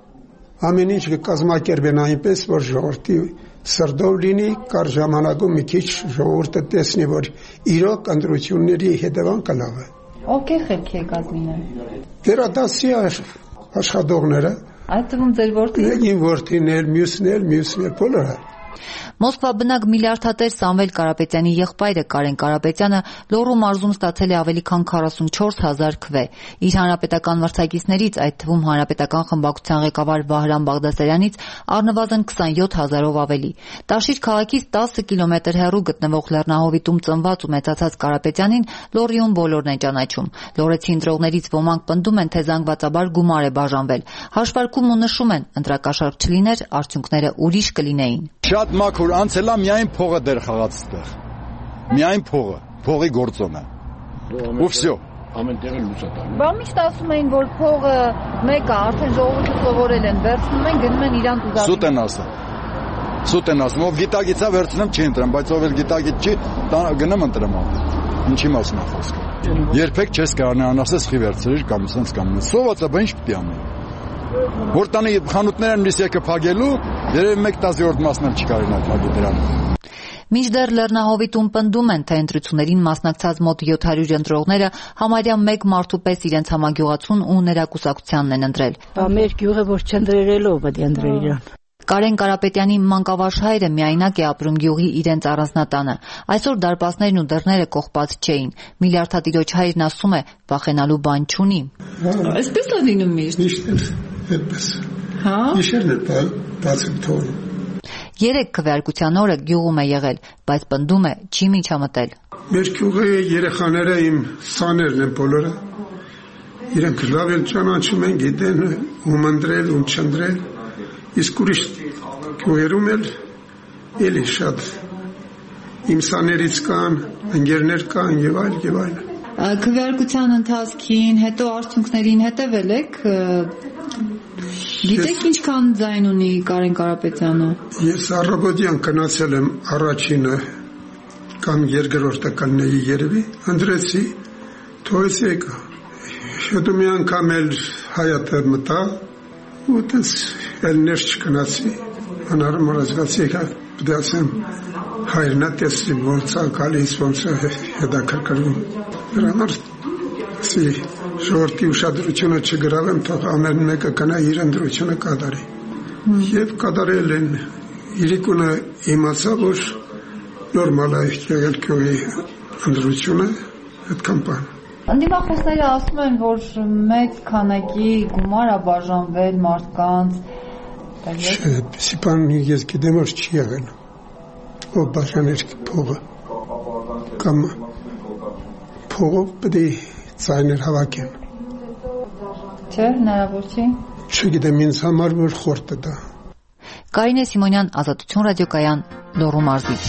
ամեն ինչ կկազմակերպեն այնպես, որ ժողովրդի սրտով լինի, կարճ ժամանակում մի քիչ ժողովուրդը տեսնի, որ իրոք ընտրությունների հետևանքը լավ է։ Ովքեր խելքի եկած լինեն։ Վերադասի աշխատողները։ Այդ թվում ձեր որդին։ Իմ որդին էլ, մյուսն էլ, բոլորը։ Մոսկվա բնակ միլիարդատեր Սամվել Կարապետյանի եղբայրը Կարեն Կարապետյանը Լոռու մարզում ստացել է ավելի քան 44000 քվ։ Իր հանրապետական մրցակիցներից, այդ թվում հանրապետական խմբակցության ղեկավար Վահրամ Բաղդասարյանից առնվազն 27000-ով ավելի։ Տաշիր քաղաքից 10 կիլոմետր հեռու գտնվող Լեռնահովիտում ծնված ու մեծացած Կարապետյանին Լոռիում բոլորն են ճանաչում։ Լոռեցի ընտրողներից ոմանք պնդում են, թե զանգվածաբար գումար է բաժանվել։ Հաշվարկում ու նշում են, ընտրակաշառք չլիներ, արդյունքները ուրիշ կլինեին։ Շատ մաքուր անցելա միայն փողը դեր խաղաց այդտեղ։ Միայն փողի գործոնը։ Ու վсё։ Ամեն տեղը լույս է տալու։ Բա միշտ ասում էին, որ փողը մեկը, արդեն ժողովուրդը սովորել են, վերցնում են, գնում են իրան դուզարում։ Սուտ են ասում, ով գիտագիծա վերցնեմ չի ընտրեմ, բայց ով էլ գիտագիծ չի, գնամ ընտրեմ։ Ինչի մասին է խոսքը։ Երբեք չես կարող անասես խի վերցրիր կամ sense կամ։ Սովածը բան ինչ պիտի անի։ Որ տանի խանութները նույնիսկ եկը փակելու, երևի 1/10 մասն էլ չի կարողանա փակել դրան։ Մինչդեռ Լեռնահովիտում պնդում են, թե ընտրություններին մասնակցած մոտ 700 ընտրողները համարյա մեկ մարդու պես իրենց համագյուղացուն ու ներակուսակցությանն են ընտրել։ Մեր գյուղը որ չընտրելով պետք է ընտրել իրան։ Կարեն Կարապետյանի մանկավարժ հայրը միայնակ է ապրում գյուղի իրենց առանձնատանը։ Այսօր դարպասներն ու դռները կողպած չէին։ Միլիարդատիրոջ հայրն ասում է, վախենալու բան չունի։ Այսպես է լինում միշտ։ Այդպես։ Հա։ Իշերն է բացում թողնում։ 3 քվեարկության օրը գյուղում է եղել, բայց պնդում է չի միջամտել։ Մեր գյուղի երեխաները իմ սաներն են բոլորը։ Իրենք լավ են ճանաչում են, գիտեն ում ընտրել, ում չընտրել։ Իսկ ուրիշ գյուղերում էլի շատ իմ սաներից կան, ընկերներ կան եւ այլ եւ այլ։ Քվեարկության ընթացքին, հետո արդյունքներին հետևել եք։ Գիտեք ինչքան ձայն ունի Կարեն Կարապետյանը։ Ես առավոտյան գնացել եմ առաջինը կամ երկրորդը կլինեի երևի, ընտրեցի, թողեց եկա։ Հետո մի անգամ էլ հայատը մտա, ու տես էլ ներս չգնացի, անարմար ազգացի եկա, պետք է ասեմ հայրնա տեսի ոնց է գալիս, ոնց է հետաքրքրվում։ Դրա համար ժողովրդի ուշադրությունը չգրավեմ, թող ամեն մեկը գնա իր ընտրությունը կատարի։ Եվ կատարել են Իրիկունը իմացա, որ նորմալ է եղել գյուղի ընդրությունը, այդքան բան։ Ընդդիմախոսները ասում են, որ մեծ քանակի գումար է բաժանվել մարդկանց։ Սիպան ես գիտեմ, որ չի եղել։ Ով բաժաներ փողը։ Կամ փողով պետք է ծայներ հավաքեն։ Չէ, հնարավոր չի։ Չգիտեմ, ինձ համար որ խորտ է դա։ Կարինե Սիմոնյան, Ազատություն ռադիոկայան, Լոռու մարզից։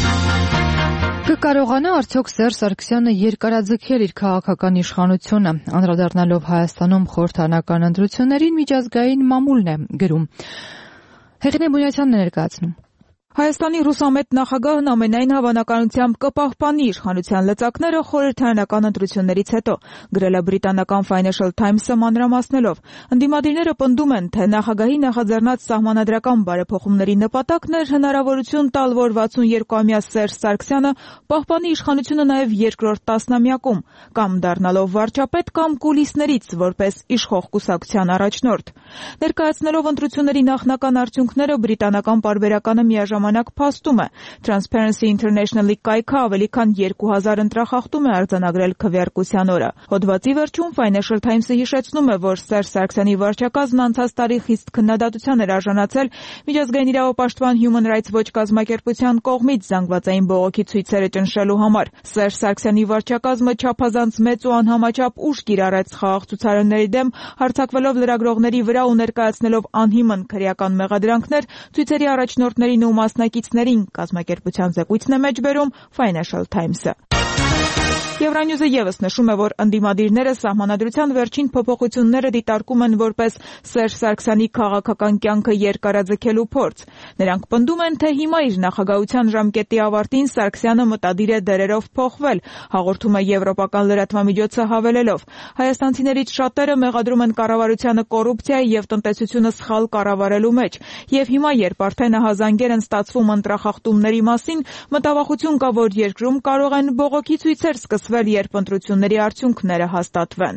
Կկարողանա արդյոք Սերժ Սարգսյանը երկարաձգել իր քաղաքական իշխանությունը, անդրադառնալով Հայաստանում խորհրդարանական ընտրություններին միջազգային մամուլն է գրում։ Հեղինե Բունյացյանն է ներկայացնում։ Հայաստանի ռուսամետ նախագահն ամենայն հավանականությամբ կպահպանի իշխանության լծակները խորհրդարանական ընտրություններից հետո, գրել է բրիտանական Financial Times-ը մանրամասնելով։ Ընդդիմադիրները պնդում են, թե նախագահի նախաձեռնած սահմանադրական բարեփոխումների նպատակն էր հնարավորություն տալ, որ 62-ամյա Սերժ Սարգսյանը պահպանի իշխանությունը նաև երկրորդ տասնամյակում, կամ դառնալով վարչապետ, կամ կուլիսներից որպես իշխող կուսակցության առաջնորդ։ Ներկայացնելով ընտրությունների նախնական արդյունքները, բրիտանական պարբերականը միաժամանակ փաստում է։ Transparency International-ի կայքը ավելի քան 2000 ընտրախախտում է արձանագրել քվեարկության օրը։ Հոդվածի վերջում Financial Times-ը հիշեցնում է, որ Սերժ Սարգսյանի վարչակազմն անցած տարի խիստ քննադատության էր արժանացել Միջազգային իրավապաշտպան Human Rights Watch կազմակերպության կողմից զանգվածային բողոքի ցույցերը ճնշելու համար։ Սերժ Սարգսյանի վարչակազմը չափազանց մեծ ու անհամաչափ ուժ կիրառեց խաղաղ ցուցարարների դեմ, հարձակվելով լրագրողների վրա ու ներկայացնելով անհիմն քրեական մեղադրանքներ ցույցերի առաջնորդներին ու մասնակիցներին, կազմակերպության զեկույցն է մեջբերում Financial Times-ը։ Եվրանյուզը ևս նշում է, որ ընդդիմադիրները սահմանադրության վերջին փոփոխությունները դիտարկում են որպես Սերժ Սարգսյանի քաղաքական կյանքը երկարաձգելու փորձ։ Նրանք պնդում են, թե հիմա իր նախագահության ժամկետի ավարտին Սարգսյանը մտադիր է դերերով փոխվել, հաղորդում է եվրոպական լրատվամիջոցը հավելելով։ Հայաստանցիներից շատերը մեղադրում են կառավարությանը կոռուպցիայի եւ տնտեսությունը սխալ կառավարելու մեջ, եւ հիմա, երբ արդեն ահազանգեր են ստացվում ընտրախախտումների մասին, մտավախություն կա, որ երկրում կարող են բողոքի ցույցեր սկսվել, երբ ընտրությունների արդյունքները հաստատվեն։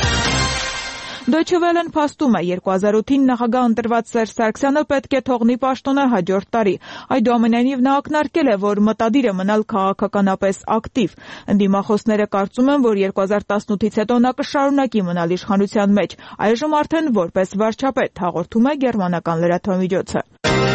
Deutsche Welle-ն փաստում է 2008-ին նախագահ ընտրված Սերժ Սարգսյանը պետք է թողնի պաշտոնը հաջորդ տարի։ Այդուամենայնիվ նա ակնարկել է, որ մտադիր է մնալ քաղաքականապես ակտիվ։ Ընդդիմախոսները կարծում են, որ 2018-ից հետո նա կշարունակի մնալ իշխանության մեջ, այժմ արդեն որպես վարչապետ, հաղորդում է գերմանական լրատվամիջոցը։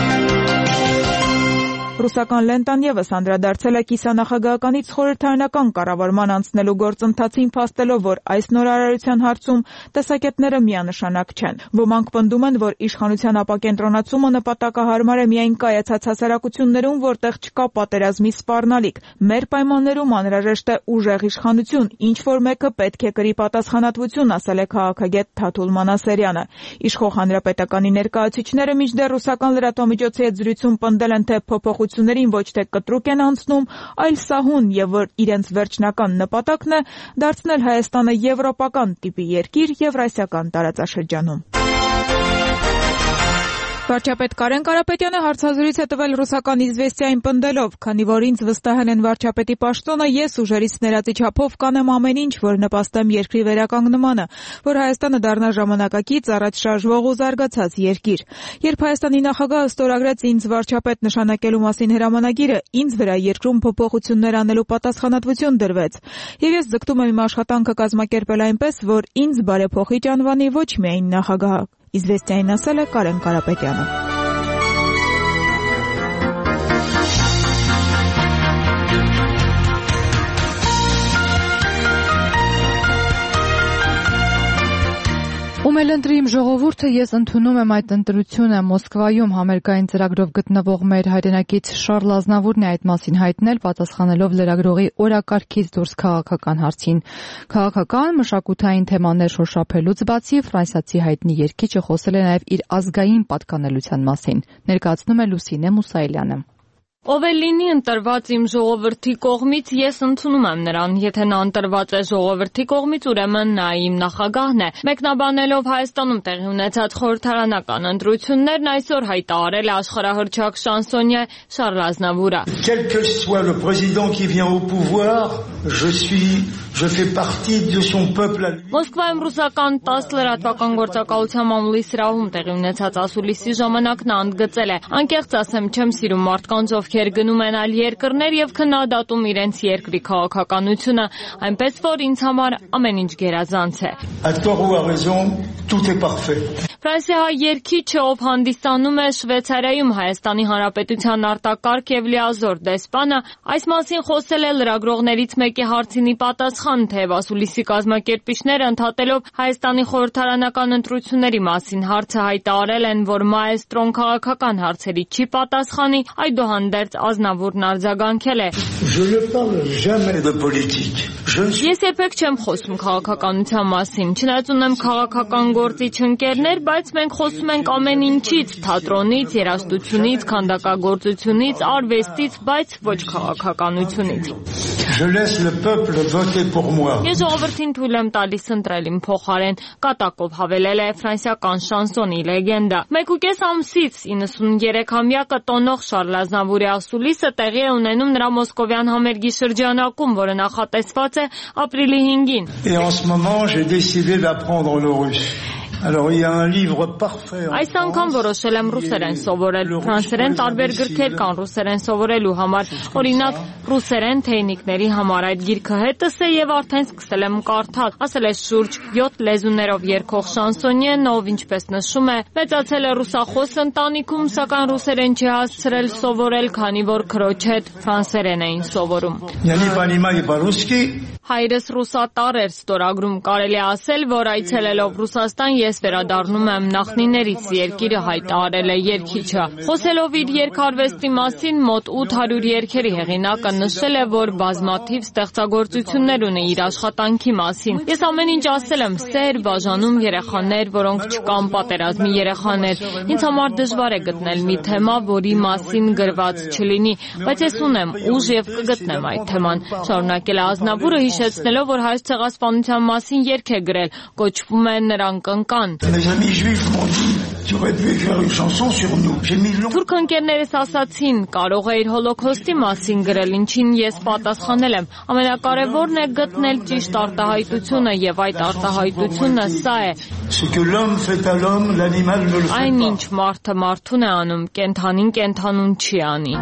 Ռուսական լենտան ևս անդրադարձել է կիսանախագահականից խորհրդարանական կառավարման անցնելու գործընթացին, փաստելով, որ այս նորարարության հարցում տեսակետները միանշանակ չեն։ Ոմանք պնդում են, որ իշխանության ապակենտրոնացումը նպատակահարմար է միայն կայացած հասարակություններում, որտեղ չկա պատերազմի սպառնալիք։ Մեր պայմաններում անհրաժեշտ է ուժեղ իշխանություն, ինչ որ մեկը պետք է կրի պատասխանատվություն, ասել է քաղաքագետ Թաթուլ Մանասերյանը։ Իշխող հանրապետականի ներկայացուցիչները մինչդեռ ռուսական լրատվամիջոցի հետ զրույցում պնդել են, թե փոփոխություններին ոչ թե կտրուկ են անցնում, այլ սահուն, եւ որ իրենց վերջնական նպատակն է դարձնել Հայաստանը եվրոպական տիպի երկիր Եվրասիական տարածաշրջանում։ Վարչապետ Կարեն Կարապետյանը հարցազրույց է տվել ռուսական Իզվեստիային պնդելով, քանի որ ինձ վստահել են վարչապետի պաշտոնը, ես ուժերից ներածի չափով կանեմ ամեն ինչ, որ նպաստեմ երկրի վերականգնմանը, որ Հայաստանը դառնա ժամանակակից, առաջ շարժվող ու զարգացած երկիր։ Երբ Հայաստանի նախագահը ստորագրեց ինձ վարչապետ նշանակելու մասին հրամանագիրը, ինձ վրա երկրում փոփոխություններ անելու պատասխանատվություն դրվեց։ Եվ ես ձգտում եմ իմ աշխատանքը կազմակերպել այնպես, որ ինձ բարեփոխիչ անվանի ոչ միայն նախագահը։ Իզվեստիային ասել է Կարեն Կարապետյանը։ Ում էլ ընտրի իմ ժողովուրդը, ես ընդունում եմ այդ ընտրությունը։ Մոսկվայում համերգային ծրագրով գտնվող մեր հայրենակից Շարլ Ազնավուրն է այդ մասին հայտնել, պատասխանելով լրագրողի օրակարգից դուրս քաղաքական հարցին։ Քաղաքական, մշակութային թեմաներ շոշափելուց բացի ֆրանսիացի հայտնի երգիչը խոսել է նաև իր ազգային պատկանելության մասին։ Ներկայացնում է Լուսինե Մուսայելյանը։ Ով է լինի ընտրված իմ ժողովրդի կողմից, ես ընդունում եմ նրան, եթե նա ընտրված է ժողովրդի կողմից, ուրեմն նա իմ նախագահն է։ Մեկնաբանելով Հայաստանում տեղի ունեցած խորհրդարանական ընտրություններն այսօր հայտարարել է աշխարհահռչակ շանսոնյե Շարլ Ազնավուրը։ Quel que soit le président qui vient au pouvoir, je fais partie de son peuple. Մոսկվայում ռուսական 10 լրատվական գործակալության մամուլի սրահում տեղի ունեցած ասուլիսի ժամանակ նա ընդգծել է. անկեղծ ասեմ, չեմ սիրում մարդկանց, ովքեր գնում են այլ երկրներ եւ քննադատում իրենց երկրի քաղաքականությունը, այնպես որ ինձ համար ամեն ինչ գերազանց է։ À tort ou à raison, tout est parfait. Ֆրանսիահայ երգիչը, ով հանդիսանում է Շվեյցարիայում Հայաստանի Հանրապետության արտակարգ եւ լիազոր դեսպանը, այս մասին խոսել է լրագրողներից մեկի հարցինի պատասխան, թեև ասուլիսի կազմակերպիչները ընդհատելով Հայաստանի խորհրդարանական ընտրությունների մասին հարցը հայտարարել են, որ մաեստրոն քաղաքական հարցերի չի պատասխանի, այդուհանդերձ Ազնավուրն արձագանքել է. Ես երբեք չեմ խոսում քաղաքականության մասին, չնայած ունեմ քաղաքական գործիչ ընկերներ, բայց մենք խոսում ենք ամեն ինչից, թատրոնից, երաժշտությունից, քանդակագործությունից, արվեստից, բայց ոչ քաղաքականությունից։ Ես ժողովրդին թույլ եմ տալիս ընտրել իմ փոխարեն, կատակով հավելել է ֆրանսիական շանսոնի լեգենդա։ 1.5 ամսից 93-ամյակը տոնող Շարլ Ազնավուրի ասուլիսը տեղի է ունենում նրա մոսկովյան համերգի շրջանակում, որը նախատեսված է ապրիլի 5-ին։ Et en ce moment, j'ai décidé d'apprendre le russe. Alors il y a un livre parfait. Այս անգամ որոշել եմ ռուսերեն սովորել։ Ֆրանսերեն տարբեր գրքեր կան ռուսերեն սովորելու համար։ Օրինակ, ռուսերեն թեյնիկների համար այդ գիրքը հետս է եւ արդեն սկսել եմ կարդալ։ Ասել է շուրջ 7 լեզուներով երգող շանսոնյեն, ով ինչպես նշում է, մեծացել է ռուսախոս ընտանիքում, սակայն ռուսերեն չի հասցրել սովորել, քանի որ քրոջ հետ ֆրանսերեն էին սովորում։ Հայրս ռուսատար էր, ստորագրում կարելի ասել, որ այցելելով Ռուսաստան ես վերադառնում եմ նախնիներից, երկիրը հայտարարել է երգիչը։ Խոսելով իր երգարվեստի մասին, մոտ 800 երգերի հեղինակը նշել է, որ բազմաթիվ ստեղծագործություններ ունի իր աշխատանքի մասին։ Ես ամեն ինչ ասել եմ, սեր, բաժանում երեխաներ, որոնք չկան, պատերազմի երեխաներ։ Ինձ համար դժվար է գտնել մի թեմա, որի մասին գրված չլինի, բայց ես ունեմ ուժ եւ կգտնեմ այդ թեման։ Շարունակել է Ազնավուրը, հիշեցնելով, որ հայոց ցեղասպանության մասին երգ է գրել, կոչվում է Նրանք ընկան։ Թուրք ընկերներս ասացին, կարող է իր հոլոքոստի մասին գրել, ինչին ես պատասխանել եմ։ Ամենակարևորն է գտնել ճիշտ արտահայտությունը եւ այդ արտահայտությունը սա է։ Այն ինչ մարդը մարդուն է անում, կենդանին կենդանուն չի անի։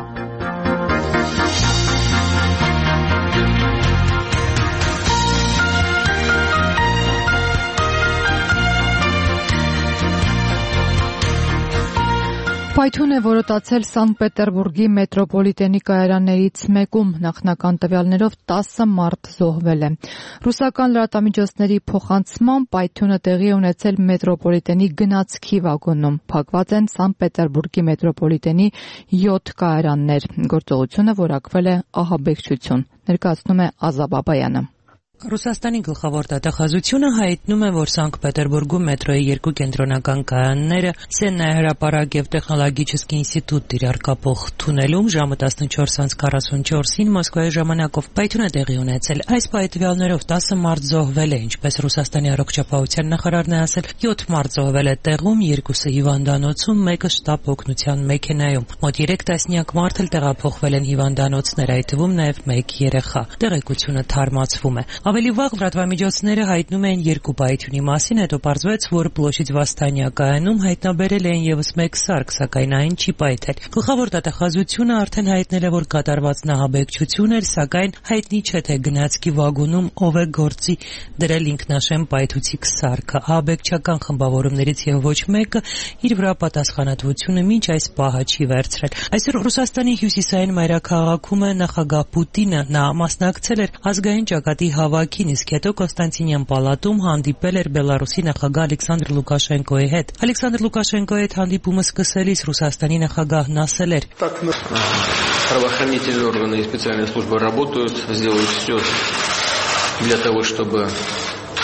Փայթուն է որոտացել Սանկտ Պետերբուրգի մետրոպոլիտենի կայարաններից մեկում, նախնական տվյալներով 10 մարդ զոհվել է։ Ռուսական լրատվամիջոցների փոխանցմամբ փայթյունը տեղի է ունեցել մետրոպոլիտենի գնացքի վագոնում։ Փակված են Սանկտ Պետերբուրգի մետրոպոլիտենի 7 կայարաններ։ Գործողությունը որակվել է ահաբեկչություն, ներկայացնում է Ազա Բաբայանը։ Ռուսաստանի գլխավոր դատախազությունը հայտնում է, որ Սանկտ Պետերբուրգում մետրոյի երկու կենտրոնական կայանները Սեննայ հրապարակ եւ Տեխնոլոգիչեսկի ինստիտուտ իրար կապող թունելում ժամը 14:44-ին Մոսկվայի ժամանակով փայթյուն է տեղի ունեցել։ Այս պատվյալներով 10 մարդ զոհվել է, ինչպես Ռուսաստանի առողջապահության նախարարն է ասել, 7 մարդ զոհվել է տեղում, 2-ը հիվանդանոցում, 1-ը շտապ օգնության մեքենայում։ Մոտ 3 տասնյակ մարդ էլ տեղափոխվել են հիվանդանոցներ, այդ թվում նաեւ 1 երեխա։ Տեղեկությունը թարմացվում է։ Ավելի վաղ լրատվամիջոցները հայտնում էին 2 փայթյունի մասին, հետո պարզվեց, որ Պլոշիչ Վաստանյա կայանում հայտնաբերել էին եւս 1 սարք, սակայն այն չի պայթել։ Գլխավոր դատախազությունը արդեն հայտնել է, որ կատարված նահաբեկչություն էր, սակայն հայտնի չէ, թե գնացքի վագոնում ով է գործի դրել ինքնաշեն պայթուցիկ սարքը։ Ահաբեկչական խմբավորումներից եւ ոչ մեկը իր վրա պատասխանատվությունը մինչ այս պահը չի վերցրել։ Այսօր Ռուսաստանի հյուսիսային մայրաքաղաքում է նախագահ Պուտինը, նա մասնակցել էր ազգային ճակատի հավաքին, իսկ հետո Կոնստանտինյան պալատում հանդիպել էր Բելարուսի նախագահ Ալեքսանդր Լուկաշենկոյի հետ։ Ալեքսանդր Լուկաշենկոյի հետ հանդիպումը սկսելիս Ռուսաստանի նախագահն ասել էր. Правоохранительные органы и специальные службы работают, сделают все для того, чтобы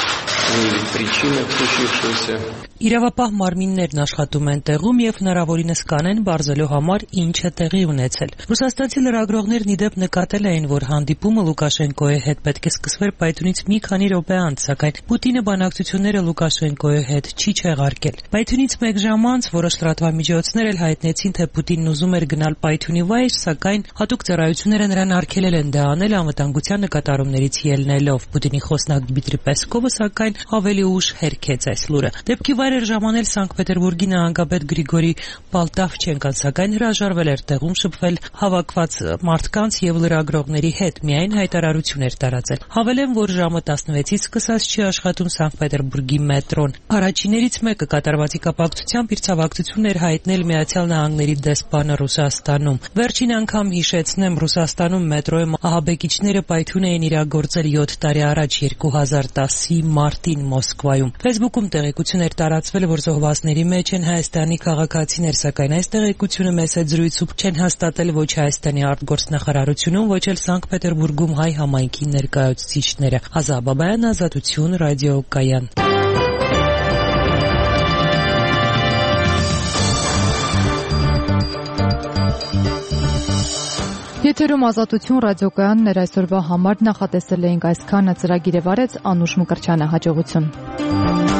причинах случившегося. Իրավապահ մարմիններն աշխատում են տեղում եւ հնարավորինս կանեն բարձելու համար ինչ է տեղի ունեցել։ Ռուսաստանցի լրագրողներն իդեպ նկատել էին, որ հանդիպումը Լուկաշենկոյի հետ պետք է սկսվեր պայթյունից մի քանի րոպե անց, սակայն Պուտինը բանակցությունները Լուկաշենկոյի հետ չի չեղարկել։ Պայթյունից մեկ ժամ անց որոշ լրատվամիջոցներ էլ հայտնեցին, թե Պուտինն ուզում էր գնալ պայթյունի վայր, սակայն հատուկ ծառայությունները նրան արգելել են դա անել անվտանգության նկատառումներից ելնելով։ Պուտինի խոսնակ Դմիտրի Պեսկովը սակայն ավելի ուշ հերքեց այս լուրը։ Դեպքի վայր էր ժամանել Սանկտ Պետերբուրգի նահանգապետ Գրիգորի Պալտավչենկան, սակայն հրաժարվել էր տեղում շփվել հավաքված մարդկանց եւ լրագրողների հետ, միայն հայտարարություն էր տարածել։ Հավելեմ, որ ժամը 16-ից սկսած չի աշխատում Սանկտ Պետերբուրգի մետրոն։ Առաջիններից մեկը կատարվածի կապակցությամբ իր ցավակցությունն էր հայտնել Միացյալ Նահանգների դեսպանը Ռուսաստանում։ Վերջին անգամ հիշեցնեմ, Ռուսաստանում մետրոյի ահաբեկիչները պայթյուն էին իրագործել 7 տարի առաջ 2010-ի մարտին Մոսկվայում։ Facebook-ում տեղեկություն էր տարածվել, որ զոհվածների մեջ են Հայաստանի քաղաքացիներ, սակայն այս տեղեկությունը մեծ զրույցում չեն հաստատել ոչ Հայաստանի արտգործնախարարությունում, ոչ էլ Սանկտ Պետերբուրգում հայ համայնքի ներկայացուցիչները։ Ազա Բաբայան, Ազատություն, ռադիոկայան։ Եթերում Ազատություն ռադիոկայանն էր, այսօրվա համար նախատեսել էինք այսքանը, ծրագիրը վարեց Անուշ Մկրտչյանը, հաջողություն։